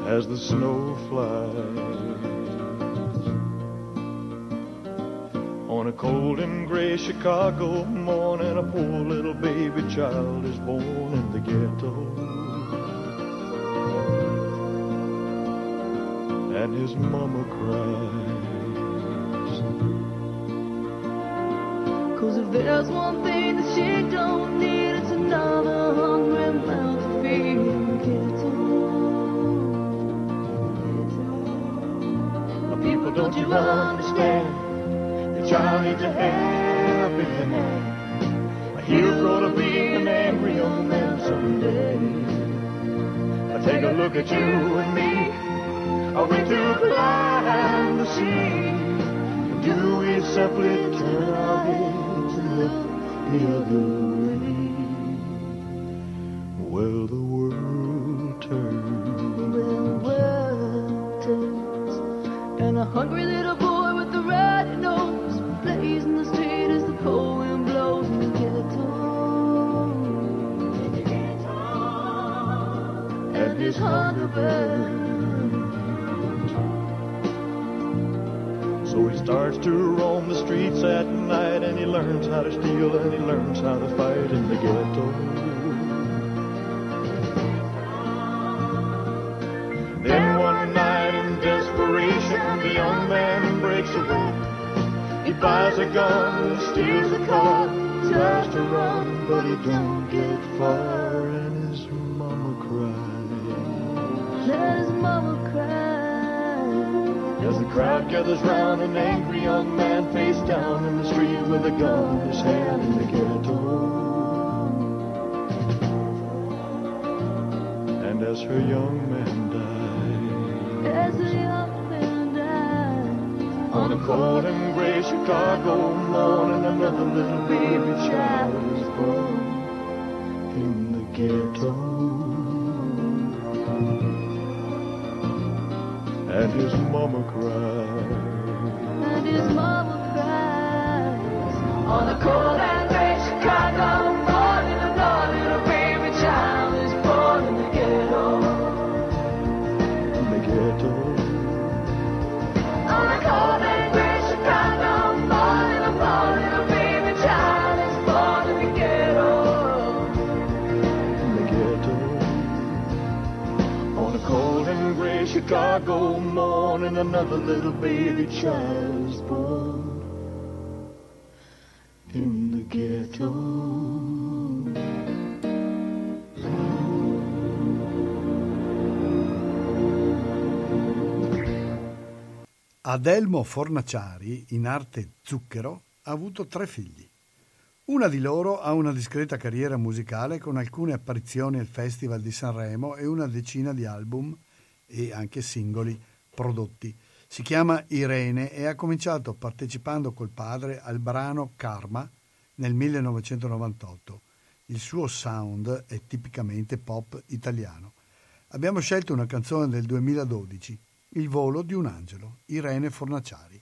as the snow flies. On a cold and gray Chicago morning, a poor little baby child is born in the ghetto. And his mama cries. 'Cause if there's one thing that she don't need, it's another hungry mouth to feed. People, don't you understand? The child needs a helping hand. He'll grow to be an angry young man someday. Take a look at you and me. Are we too blind to see? Do we simply turn our heads and look the other way? Well, the world turns. Well, the world turns. And a hungry little boy with a ratty nose plays in the street as the cold wind blows in the ghetto. And his hunger burns. So he starts to roam the streets at night, and he learns how to steal, and he learns how to fight in the ghetto. Then one night in desperation, the young man breaks away. He buys a gun, steals a car, tries to run, but he don't get far, and his mama cries. Let his mama cry. As the crowd gathers round, an angry young man face down in the street with a gun in his hand in the ghetto. And as her young man dies, on a cold and gray Chicago morning, another little baby child is born in the ghetto. And his mama cries. And his mama cries. On a cold and gray Chicago morning, another little baby child is born in the ghetto. In the ghetto. On a cold and gray Chicago morning, another little baby child is born in the ghetto. In the ghetto. On a cold and gray Chicago morning, another little baby child's born in the ghetto. Adelmo Fornaciari, in arte Zucchero, ha avuto 3 figli. Una di loro ha una discreta carriera musicale con alcune apparizioni al Festival di Sanremo e una decina di album e anche singoli prodotti. Si chiama Irene e ha cominciato partecipando col padre al brano Karma nel 1998. Il suo sound è tipicamente pop italiano. Abbiamo scelto una canzone del 2012, Il volo di un angelo, Irene Fornaciari.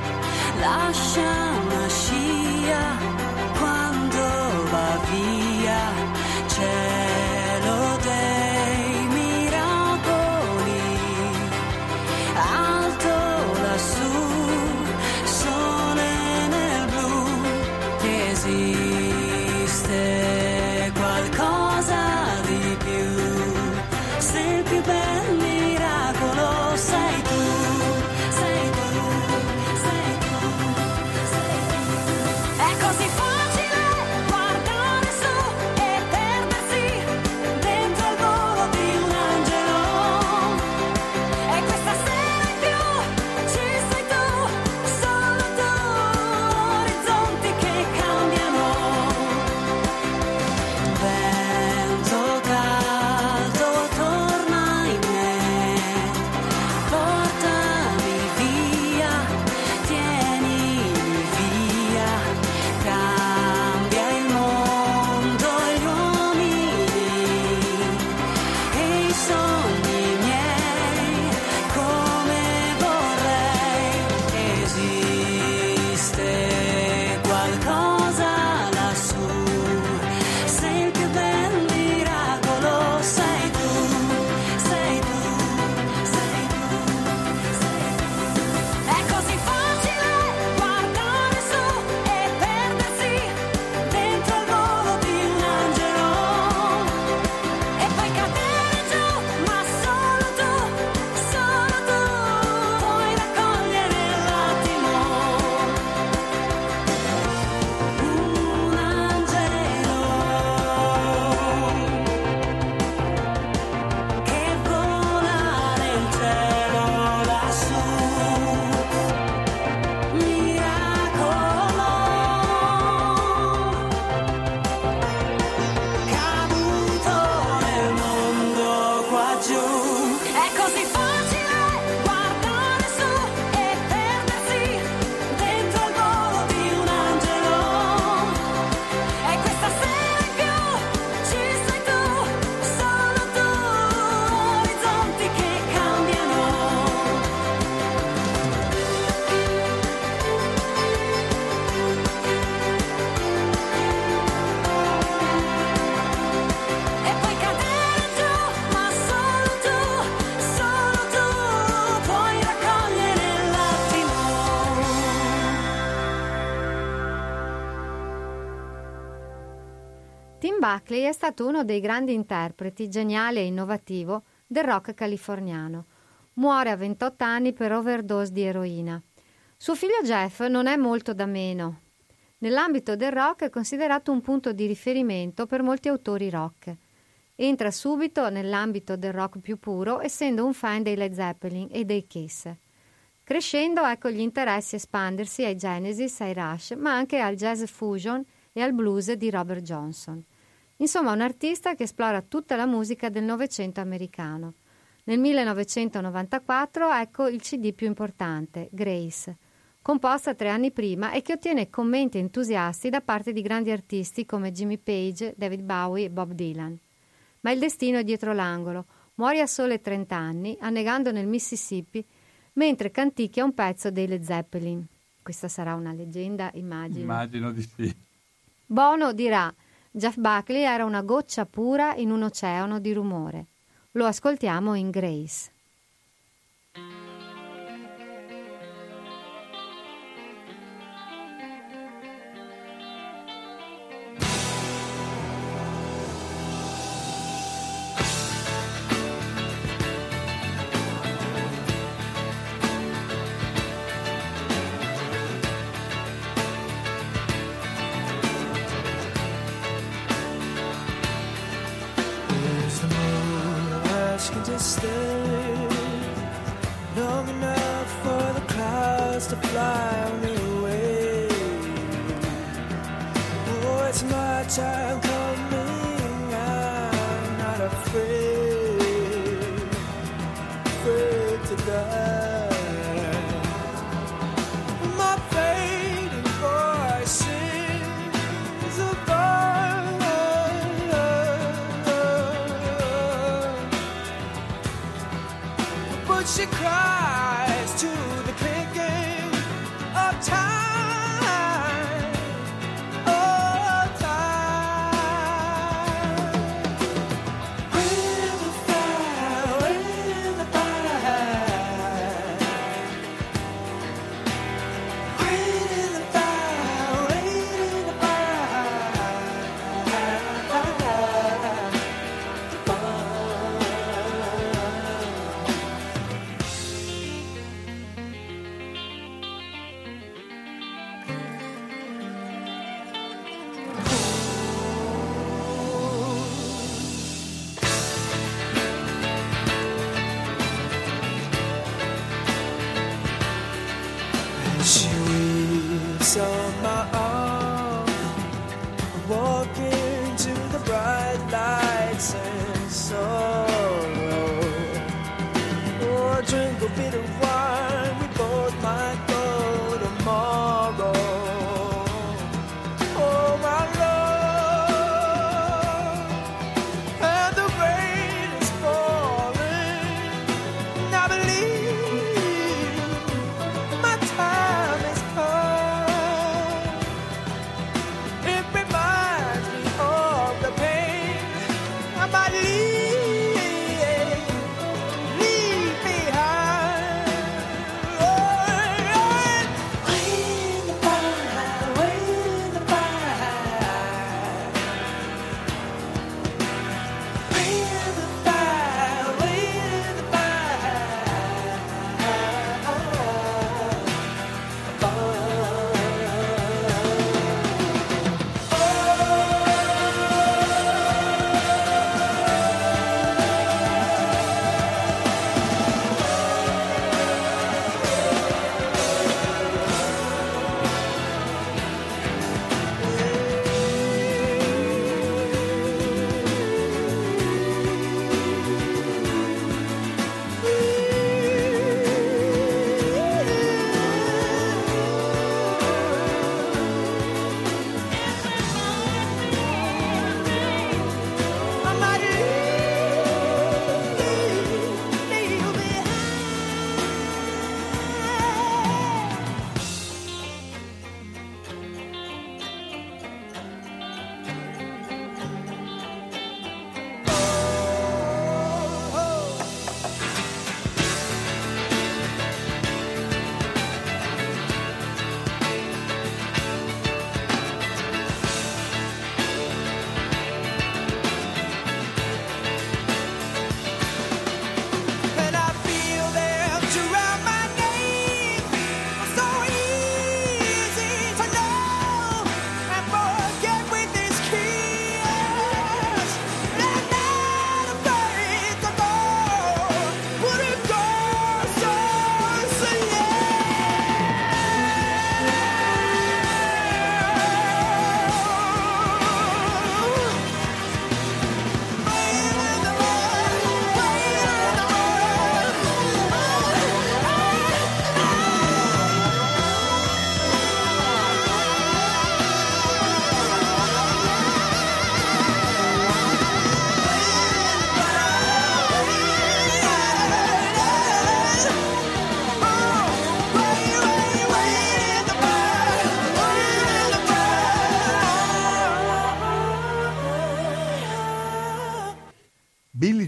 Lascia una scia quando va via. Buckley è stato uno dei grandi interpreti, geniale e innovativo, del rock californiano. Muore a 28 anni per overdose di eroina. Suo figlio Jeff non è molto da meno. Nell'ambito del rock è considerato un punto di riferimento per molti autori rock. Entra subito nell'ambito del rock più puro, essendo un fan dei Led Zeppelin e dei Kiss. Crescendo, ecco gli interessi espandersi ai Genesis, ai Rush, ma anche al jazz fusion e al blues di Robert Johnson. Insomma, un artista che esplora tutta la musica del Novecento americano. Nel 1994 ecco il CD più importante, Grace, composta 3 anni prima e che ottiene commenti entusiasti da parte di grandi artisti come Jimmy Page, David Bowie e Bob Dylan. Ma il destino è dietro l'angolo. Muore a sole 30 anni, annegando nel Mississippi, mentre canticchia un pezzo dei Led Zeppelin. Questa sarà una leggenda, immagino. Immagino di sì. Bono dirà: Jeff Buckley era una goccia pura in un oceano di rumore. Lo ascoltiamo in Grace. To stay long enough for the clouds to fly me away. Oh, it's my time coming. I'm not afraid to die. My fading voice sings above. But she cries to the clicking of time, oh time. When the fire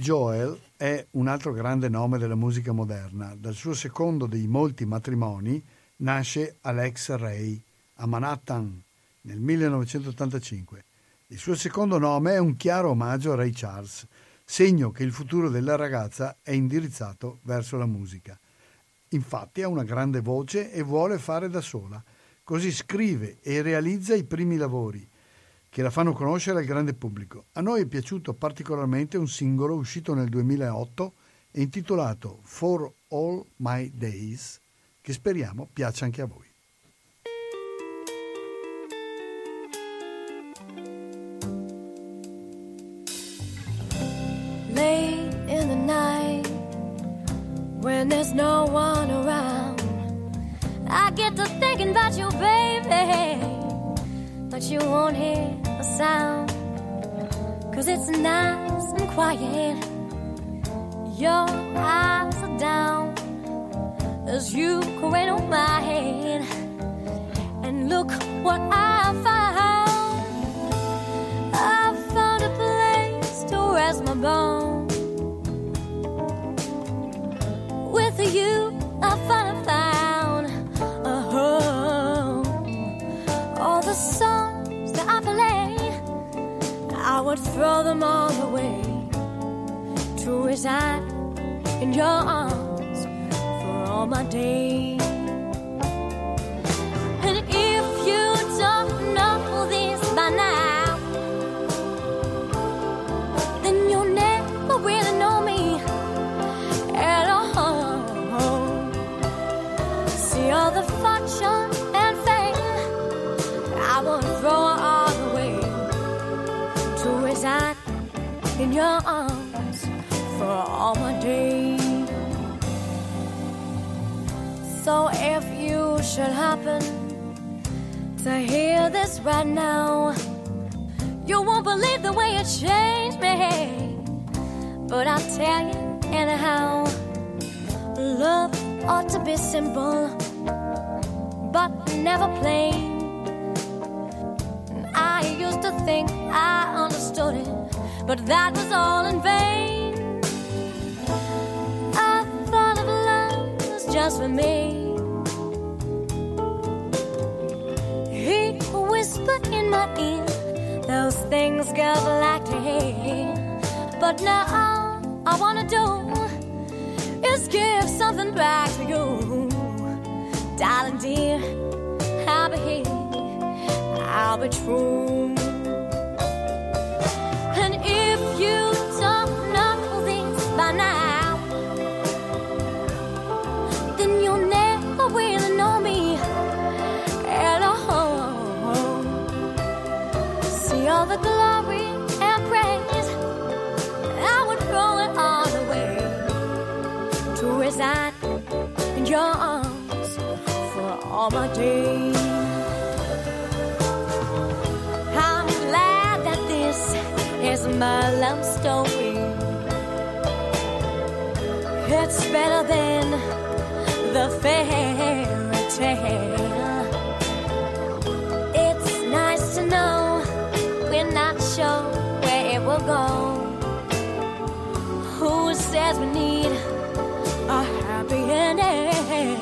Joel è un altro grande nome della musica moderna. Dal suo secondo dei molti matrimoni nasce Alex Ray a Manhattan nel 1985. Il suo secondo nome è un chiaro omaggio a Ray Charles, segno che il futuro della ragazza è indirizzato verso la musica. Infatti ha una grande voce e vuole fare da sola. Così scrive e realizza i primi lavori che la fanno conoscere al grande pubblico. A noi è piaciuto particolarmente un singolo uscito nel 2008 e intitolato For All My Days, che speriamo piaccia anche a voi. Late in the night, when there's no one around, I get to thinking about you, baby, but you won't hear a sound, 'cause it's nice and quiet. Your eyes are down as you cradle my head, and look what I found. I found a place to rest my bones. With you I finally found a home. All the songs that I play, I would throw them all away to reside in your arms for all my days. And if you don't know this by now, then you'll never really know me at all. See all the fortune and fame, I would throw all away to reside in your arms for all my days. So if you should happen to hear this right now, you won't believe the way it changed me, but I'll tell you anyhow. Love ought to be simple, but never plain. I used to think I understood it, but that was all in vain. I thought of love was just for me. He whispered in my ear those things girls like to hear, but now all I wanna do is give something back to you. Darling dear, I'll be here, I'll be true. And if you don't know this by now, then you'll never really know me at all. See all the glory and praise, I would throw it all away to reside in your arms for all my days. I'm glad that this is my love story. It's better than the fairy tale. It's nice to know we're not sure where it will go. Who says we need a happy ending?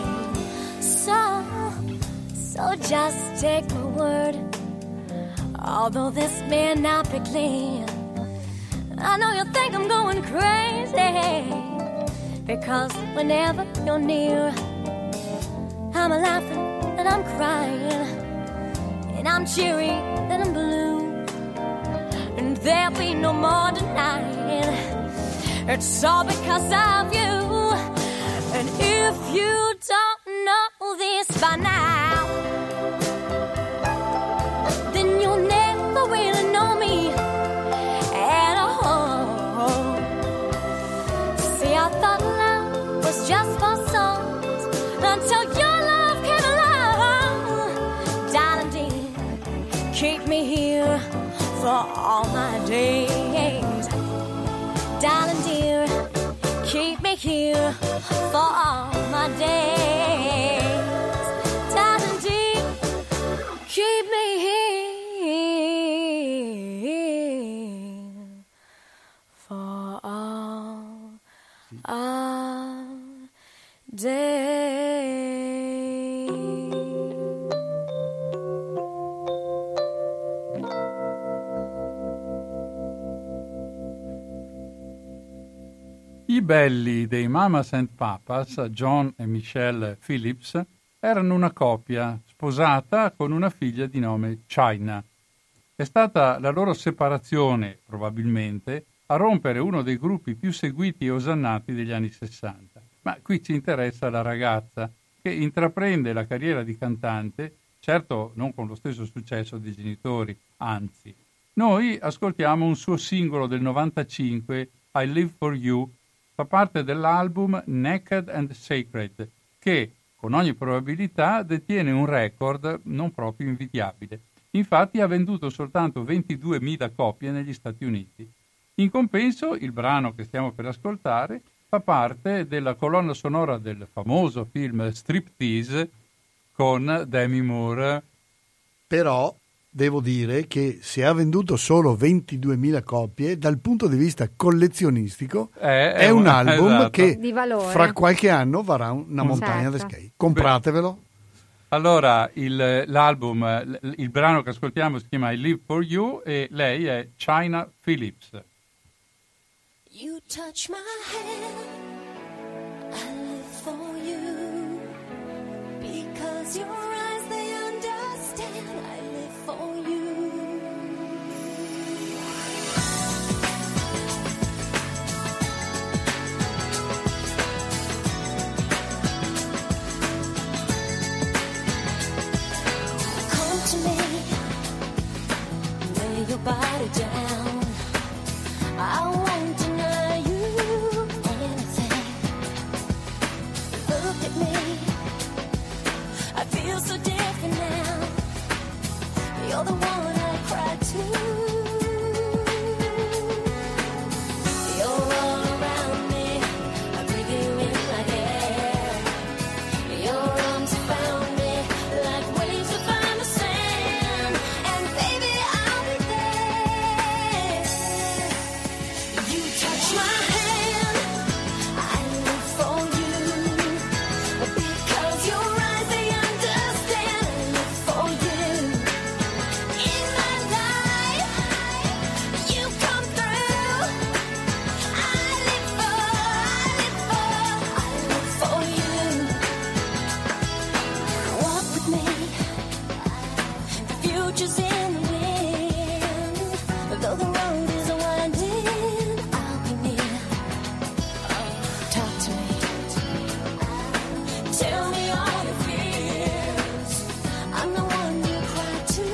So just take my word, although this may not be clear. I know you think I'm going crazy, because whenever you're near, I'm laughing and I'm crying, and I'm cheery and I'm blue, and there'll be no more denying it's all because of you. And if you don't know this by now, then you'll never really know me at all. See, I thought love was just for songs until your love came along. Darling dear, keep me here for all my days. Darling dear, keep me here for all my days. Darling dear, keep me here for all day. I belli dei Mamas and Papas, John e Michelle Phillips, erano una coppia sposata con una figlia di nome China. È stata la loro separazione, probabilmente, a rompere uno dei gruppi più seguiti e osannati degli anni 60. Ma qui ci interessa la ragazza, che intraprende la carriera di cantante, certo non con lo stesso successo dei genitori, anzi. Noi ascoltiamo un suo singolo del 95, I Live For You, fa parte dell'album Naked and Sacred, che, con ogni probabilità, detiene un record non proprio invidiabile. Infatti ha venduto soltanto 22.000 copie negli Stati Uniti. In compenso, il brano che stiamo per ascoltare fa parte della colonna sonora del famoso film Striptease con Demi Moore. Però devo dire che se ha venduto solo 22.000 copie, dal punto di vista collezionistico è un album esatto, che di valore. fra qualche anno varrà una montagna di skate. Compratevelo. Allora, l'album, il brano che ascoltiamo si chiama I Live For You e lei è China Phillips. You touch my hand, I live for you, because your eyes, they understand, I live for you. Come to me, lay your body down, I won't deny you anything. Look at me, I feel so different now. You're the one I cry to. You're all around me, I breathe you in my hair. Your arms have found me like waves that find the sand. And baby, I'll be there. You touch my hand, I live for you, because your eyes, they understand, I live for you. In my life, you come through, I live for you. Walk with me, the future's in the wind, though the road is winding, I'll be near. Talk to me, tell me all your fears, I'm the one you cry to.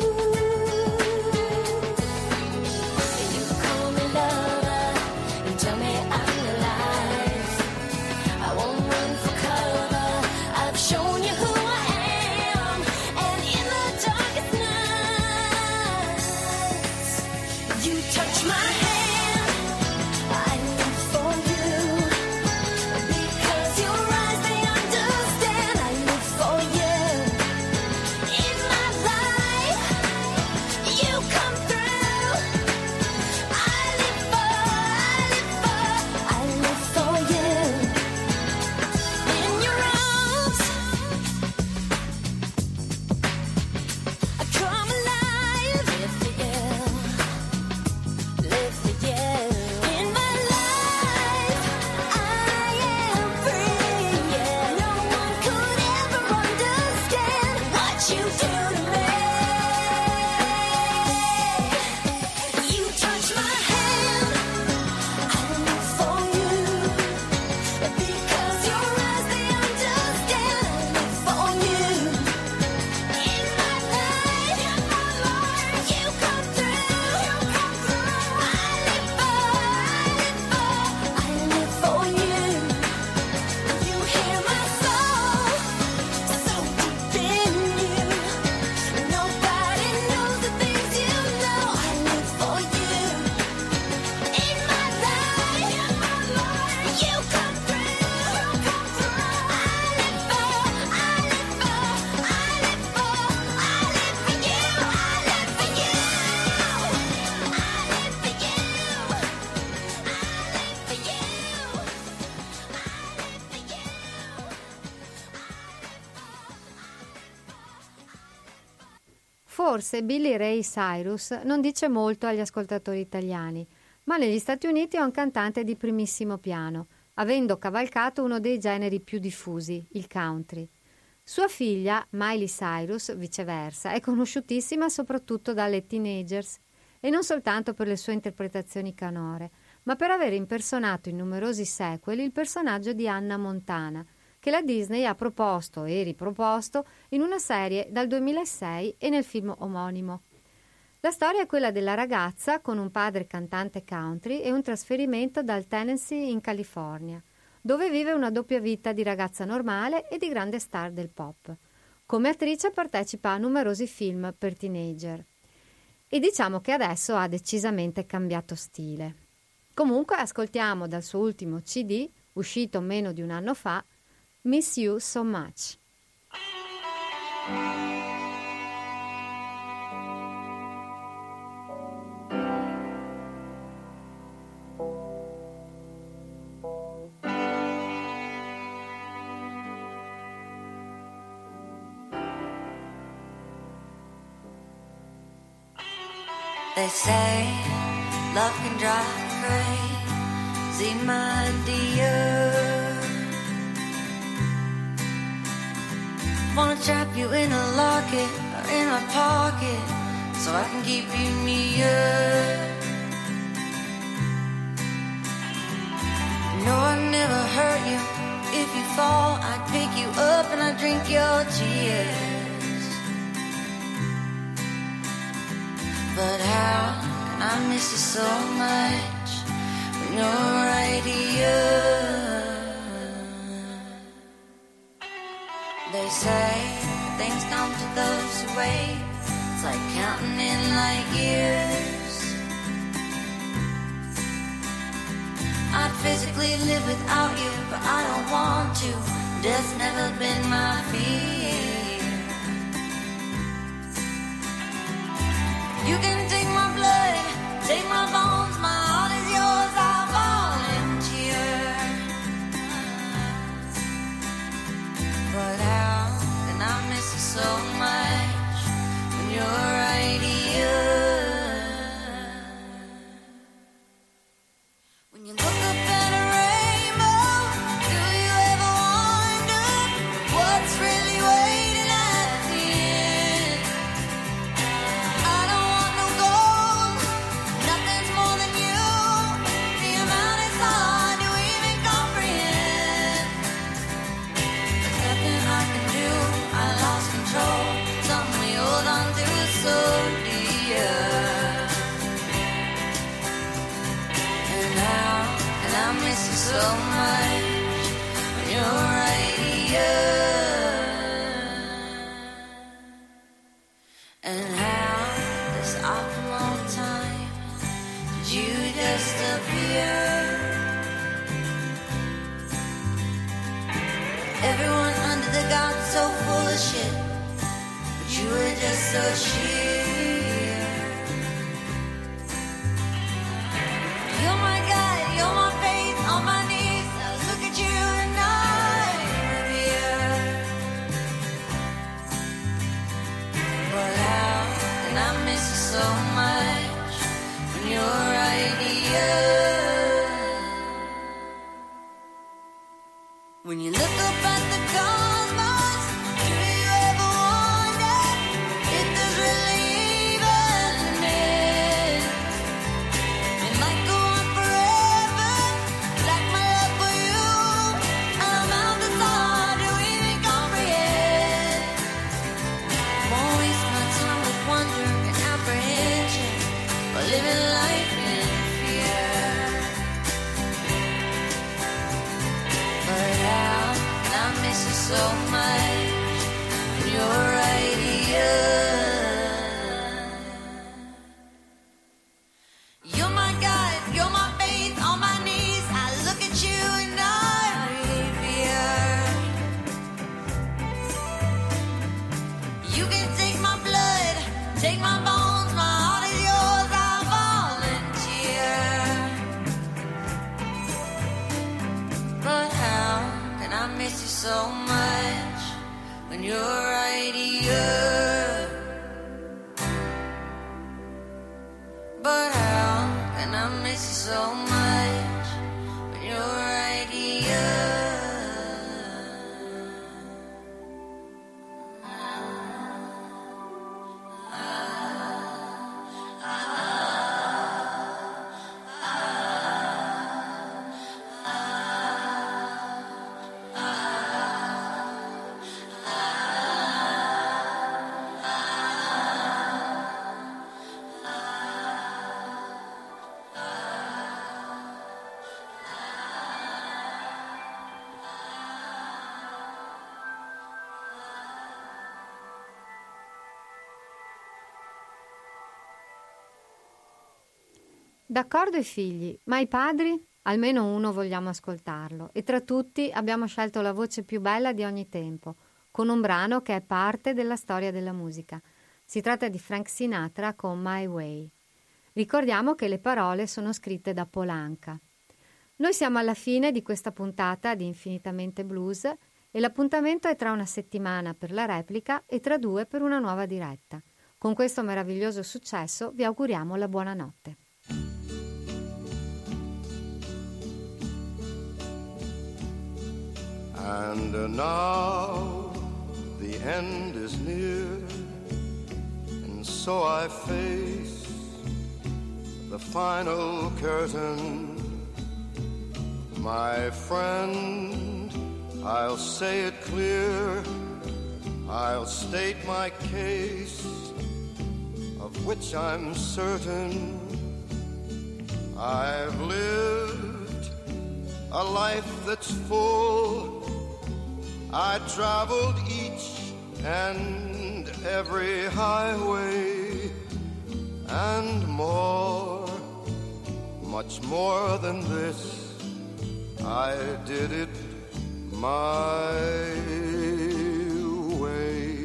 You call me lover, and tell me I'm alive. I won't run for cover, I've shown you who I am, and in the darkest night Forse Billy Ray Cyrus non dice molto agli ascoltatori italiani, ma negli Stati Uniti è un cantante di primissimo piano, avendo cavalcato uno dei generi più diffusi, il country. Sua figlia, Miley Cyrus, viceversa, è conosciutissima soprattutto dalle teenagers e non soltanto per le sue interpretazioni canore, ma per aver impersonato in numerosi sequel il personaggio di Hannah Montana, che la Disney ha proposto e riproposto in una serie dal 2006 e nel film omonimo. La storia è quella della ragazza con un padre cantante country e un trasferimento dal Tennessee in California, dove vive una doppia vita di ragazza normale e di grande star del pop. Come attrice partecipa a numerosi film per teenager. E diciamo che adesso ha decisamente cambiato stile. Comunque ascoltiamo dal suo ultimo CD, uscito meno di un anno fa, Miss You So Much. They say love can drive you crazy, my dear. Wanna trap you in a locket or in my pocket so I can keep you near. No, I'd never hurt you. If you fall, I'd pick you up and I'd drink your tears. But how can I miss you so much when you're right here? They say things come to those who wait. It's like counting in light years. I'd physically live without you, but I don't want to. Death's never been my fear. You can take my blood, take my bones, my heart is yours, I'll volunteer. But how can I miss you so much when you're right here? When you look up at a rainbow, do you ever wonder what's really waiting at the end? I don't want no gold, nothing's more than you. The amount is hard to even comprehend. Nothing I can do, I lost control. Something we hold on to is so dear. And how can I miss you so much when you're right here? And how this optimal time did you just appear? Everyone under the god's so full of shit, but you were just so sheer. You're my guide, you're my faith, on my knees. I look at you and I revere. But how can I miss you so much when you're right here? When you look up at the cosmos, do you ever wonder if there's really even an end? It might go on forever, like my love for you, and I'm out that's hard to even comprehend. Won't waste my time with wonder and apprehension, or living life in fear. But how can I miss you so much when you're right here? You're my guide, you're my faith, on my knees. I look at you and I revere. You can take my blood, take my bones, my heart is yours, I'll volunteer. But how can I miss you so much when you're right here? miss you so much when you're right here. D'accordo i figli, ma i padri? Almeno uno vogliamo ascoltarlo e tra tutti abbiamo scelto la voce più bella di ogni tempo, con un brano che è parte della storia della musica. Si tratta di Frank Sinatra con My Way. Ricordiamo che le parole sono scritte da Paul Anka. Noi siamo alla fine di questa puntata di Infinitamente Blues e l'appuntamento è tra una settimana per la replica e tra 2 per una nuova diretta. Con questo meraviglioso successo vi auguriamo la buonanotte. And now the end is near, and so I face the final curtain. My friend, I'll say it clear, I'll state my case, of which I'm certain. I've lived a life that's full. I traveled each and every highway and more, much more than this. I did it my way.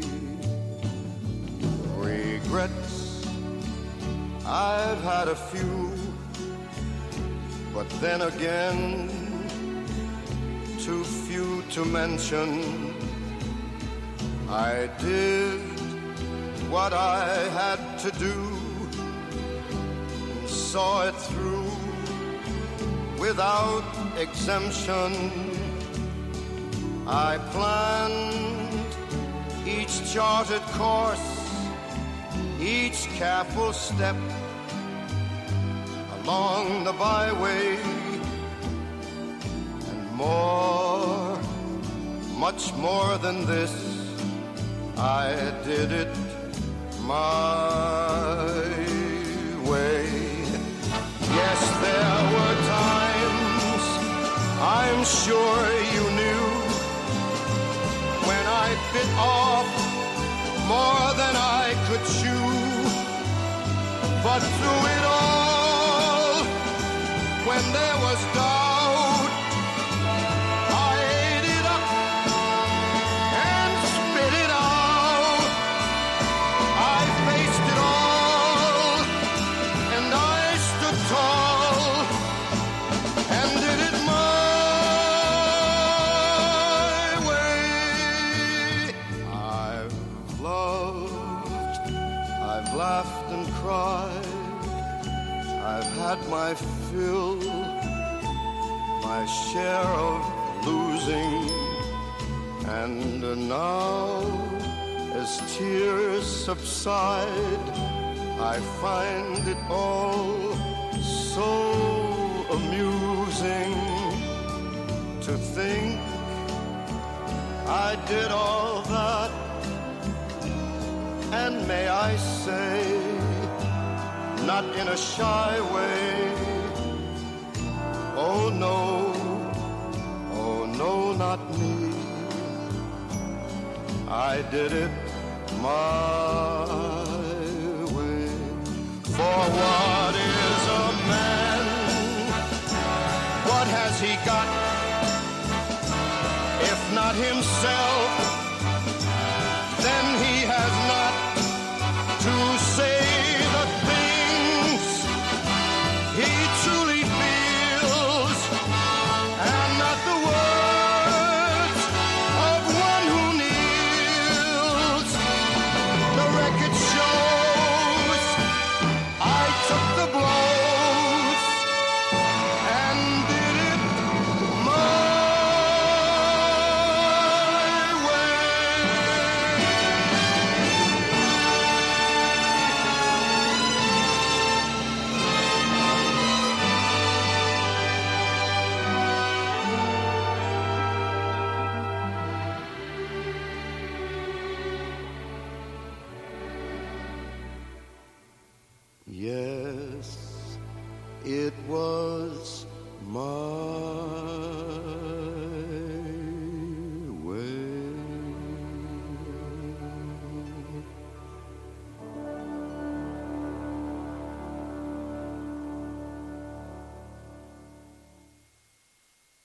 Regrets, I've had a few, but then again, too few to mention. I did what I had to do and saw it through without exemption. I planned each charted course, each careful step along the byway. More, much more than this, I did it my way. Yes, there were times, I'm sure you knew, when I bit off more than I could chew. But through it all, when there was doubt, my fill, my share of losing, and now as tears subside, I find it all so amusing to think I did all that, and may I say, not in a shy way. Oh no, not me. I did it my way. For what is a man? What has he got? If not himself, then he has not to say the things he truly feels, and not the words of one who kneels. The record shows I took the blows Yes, it was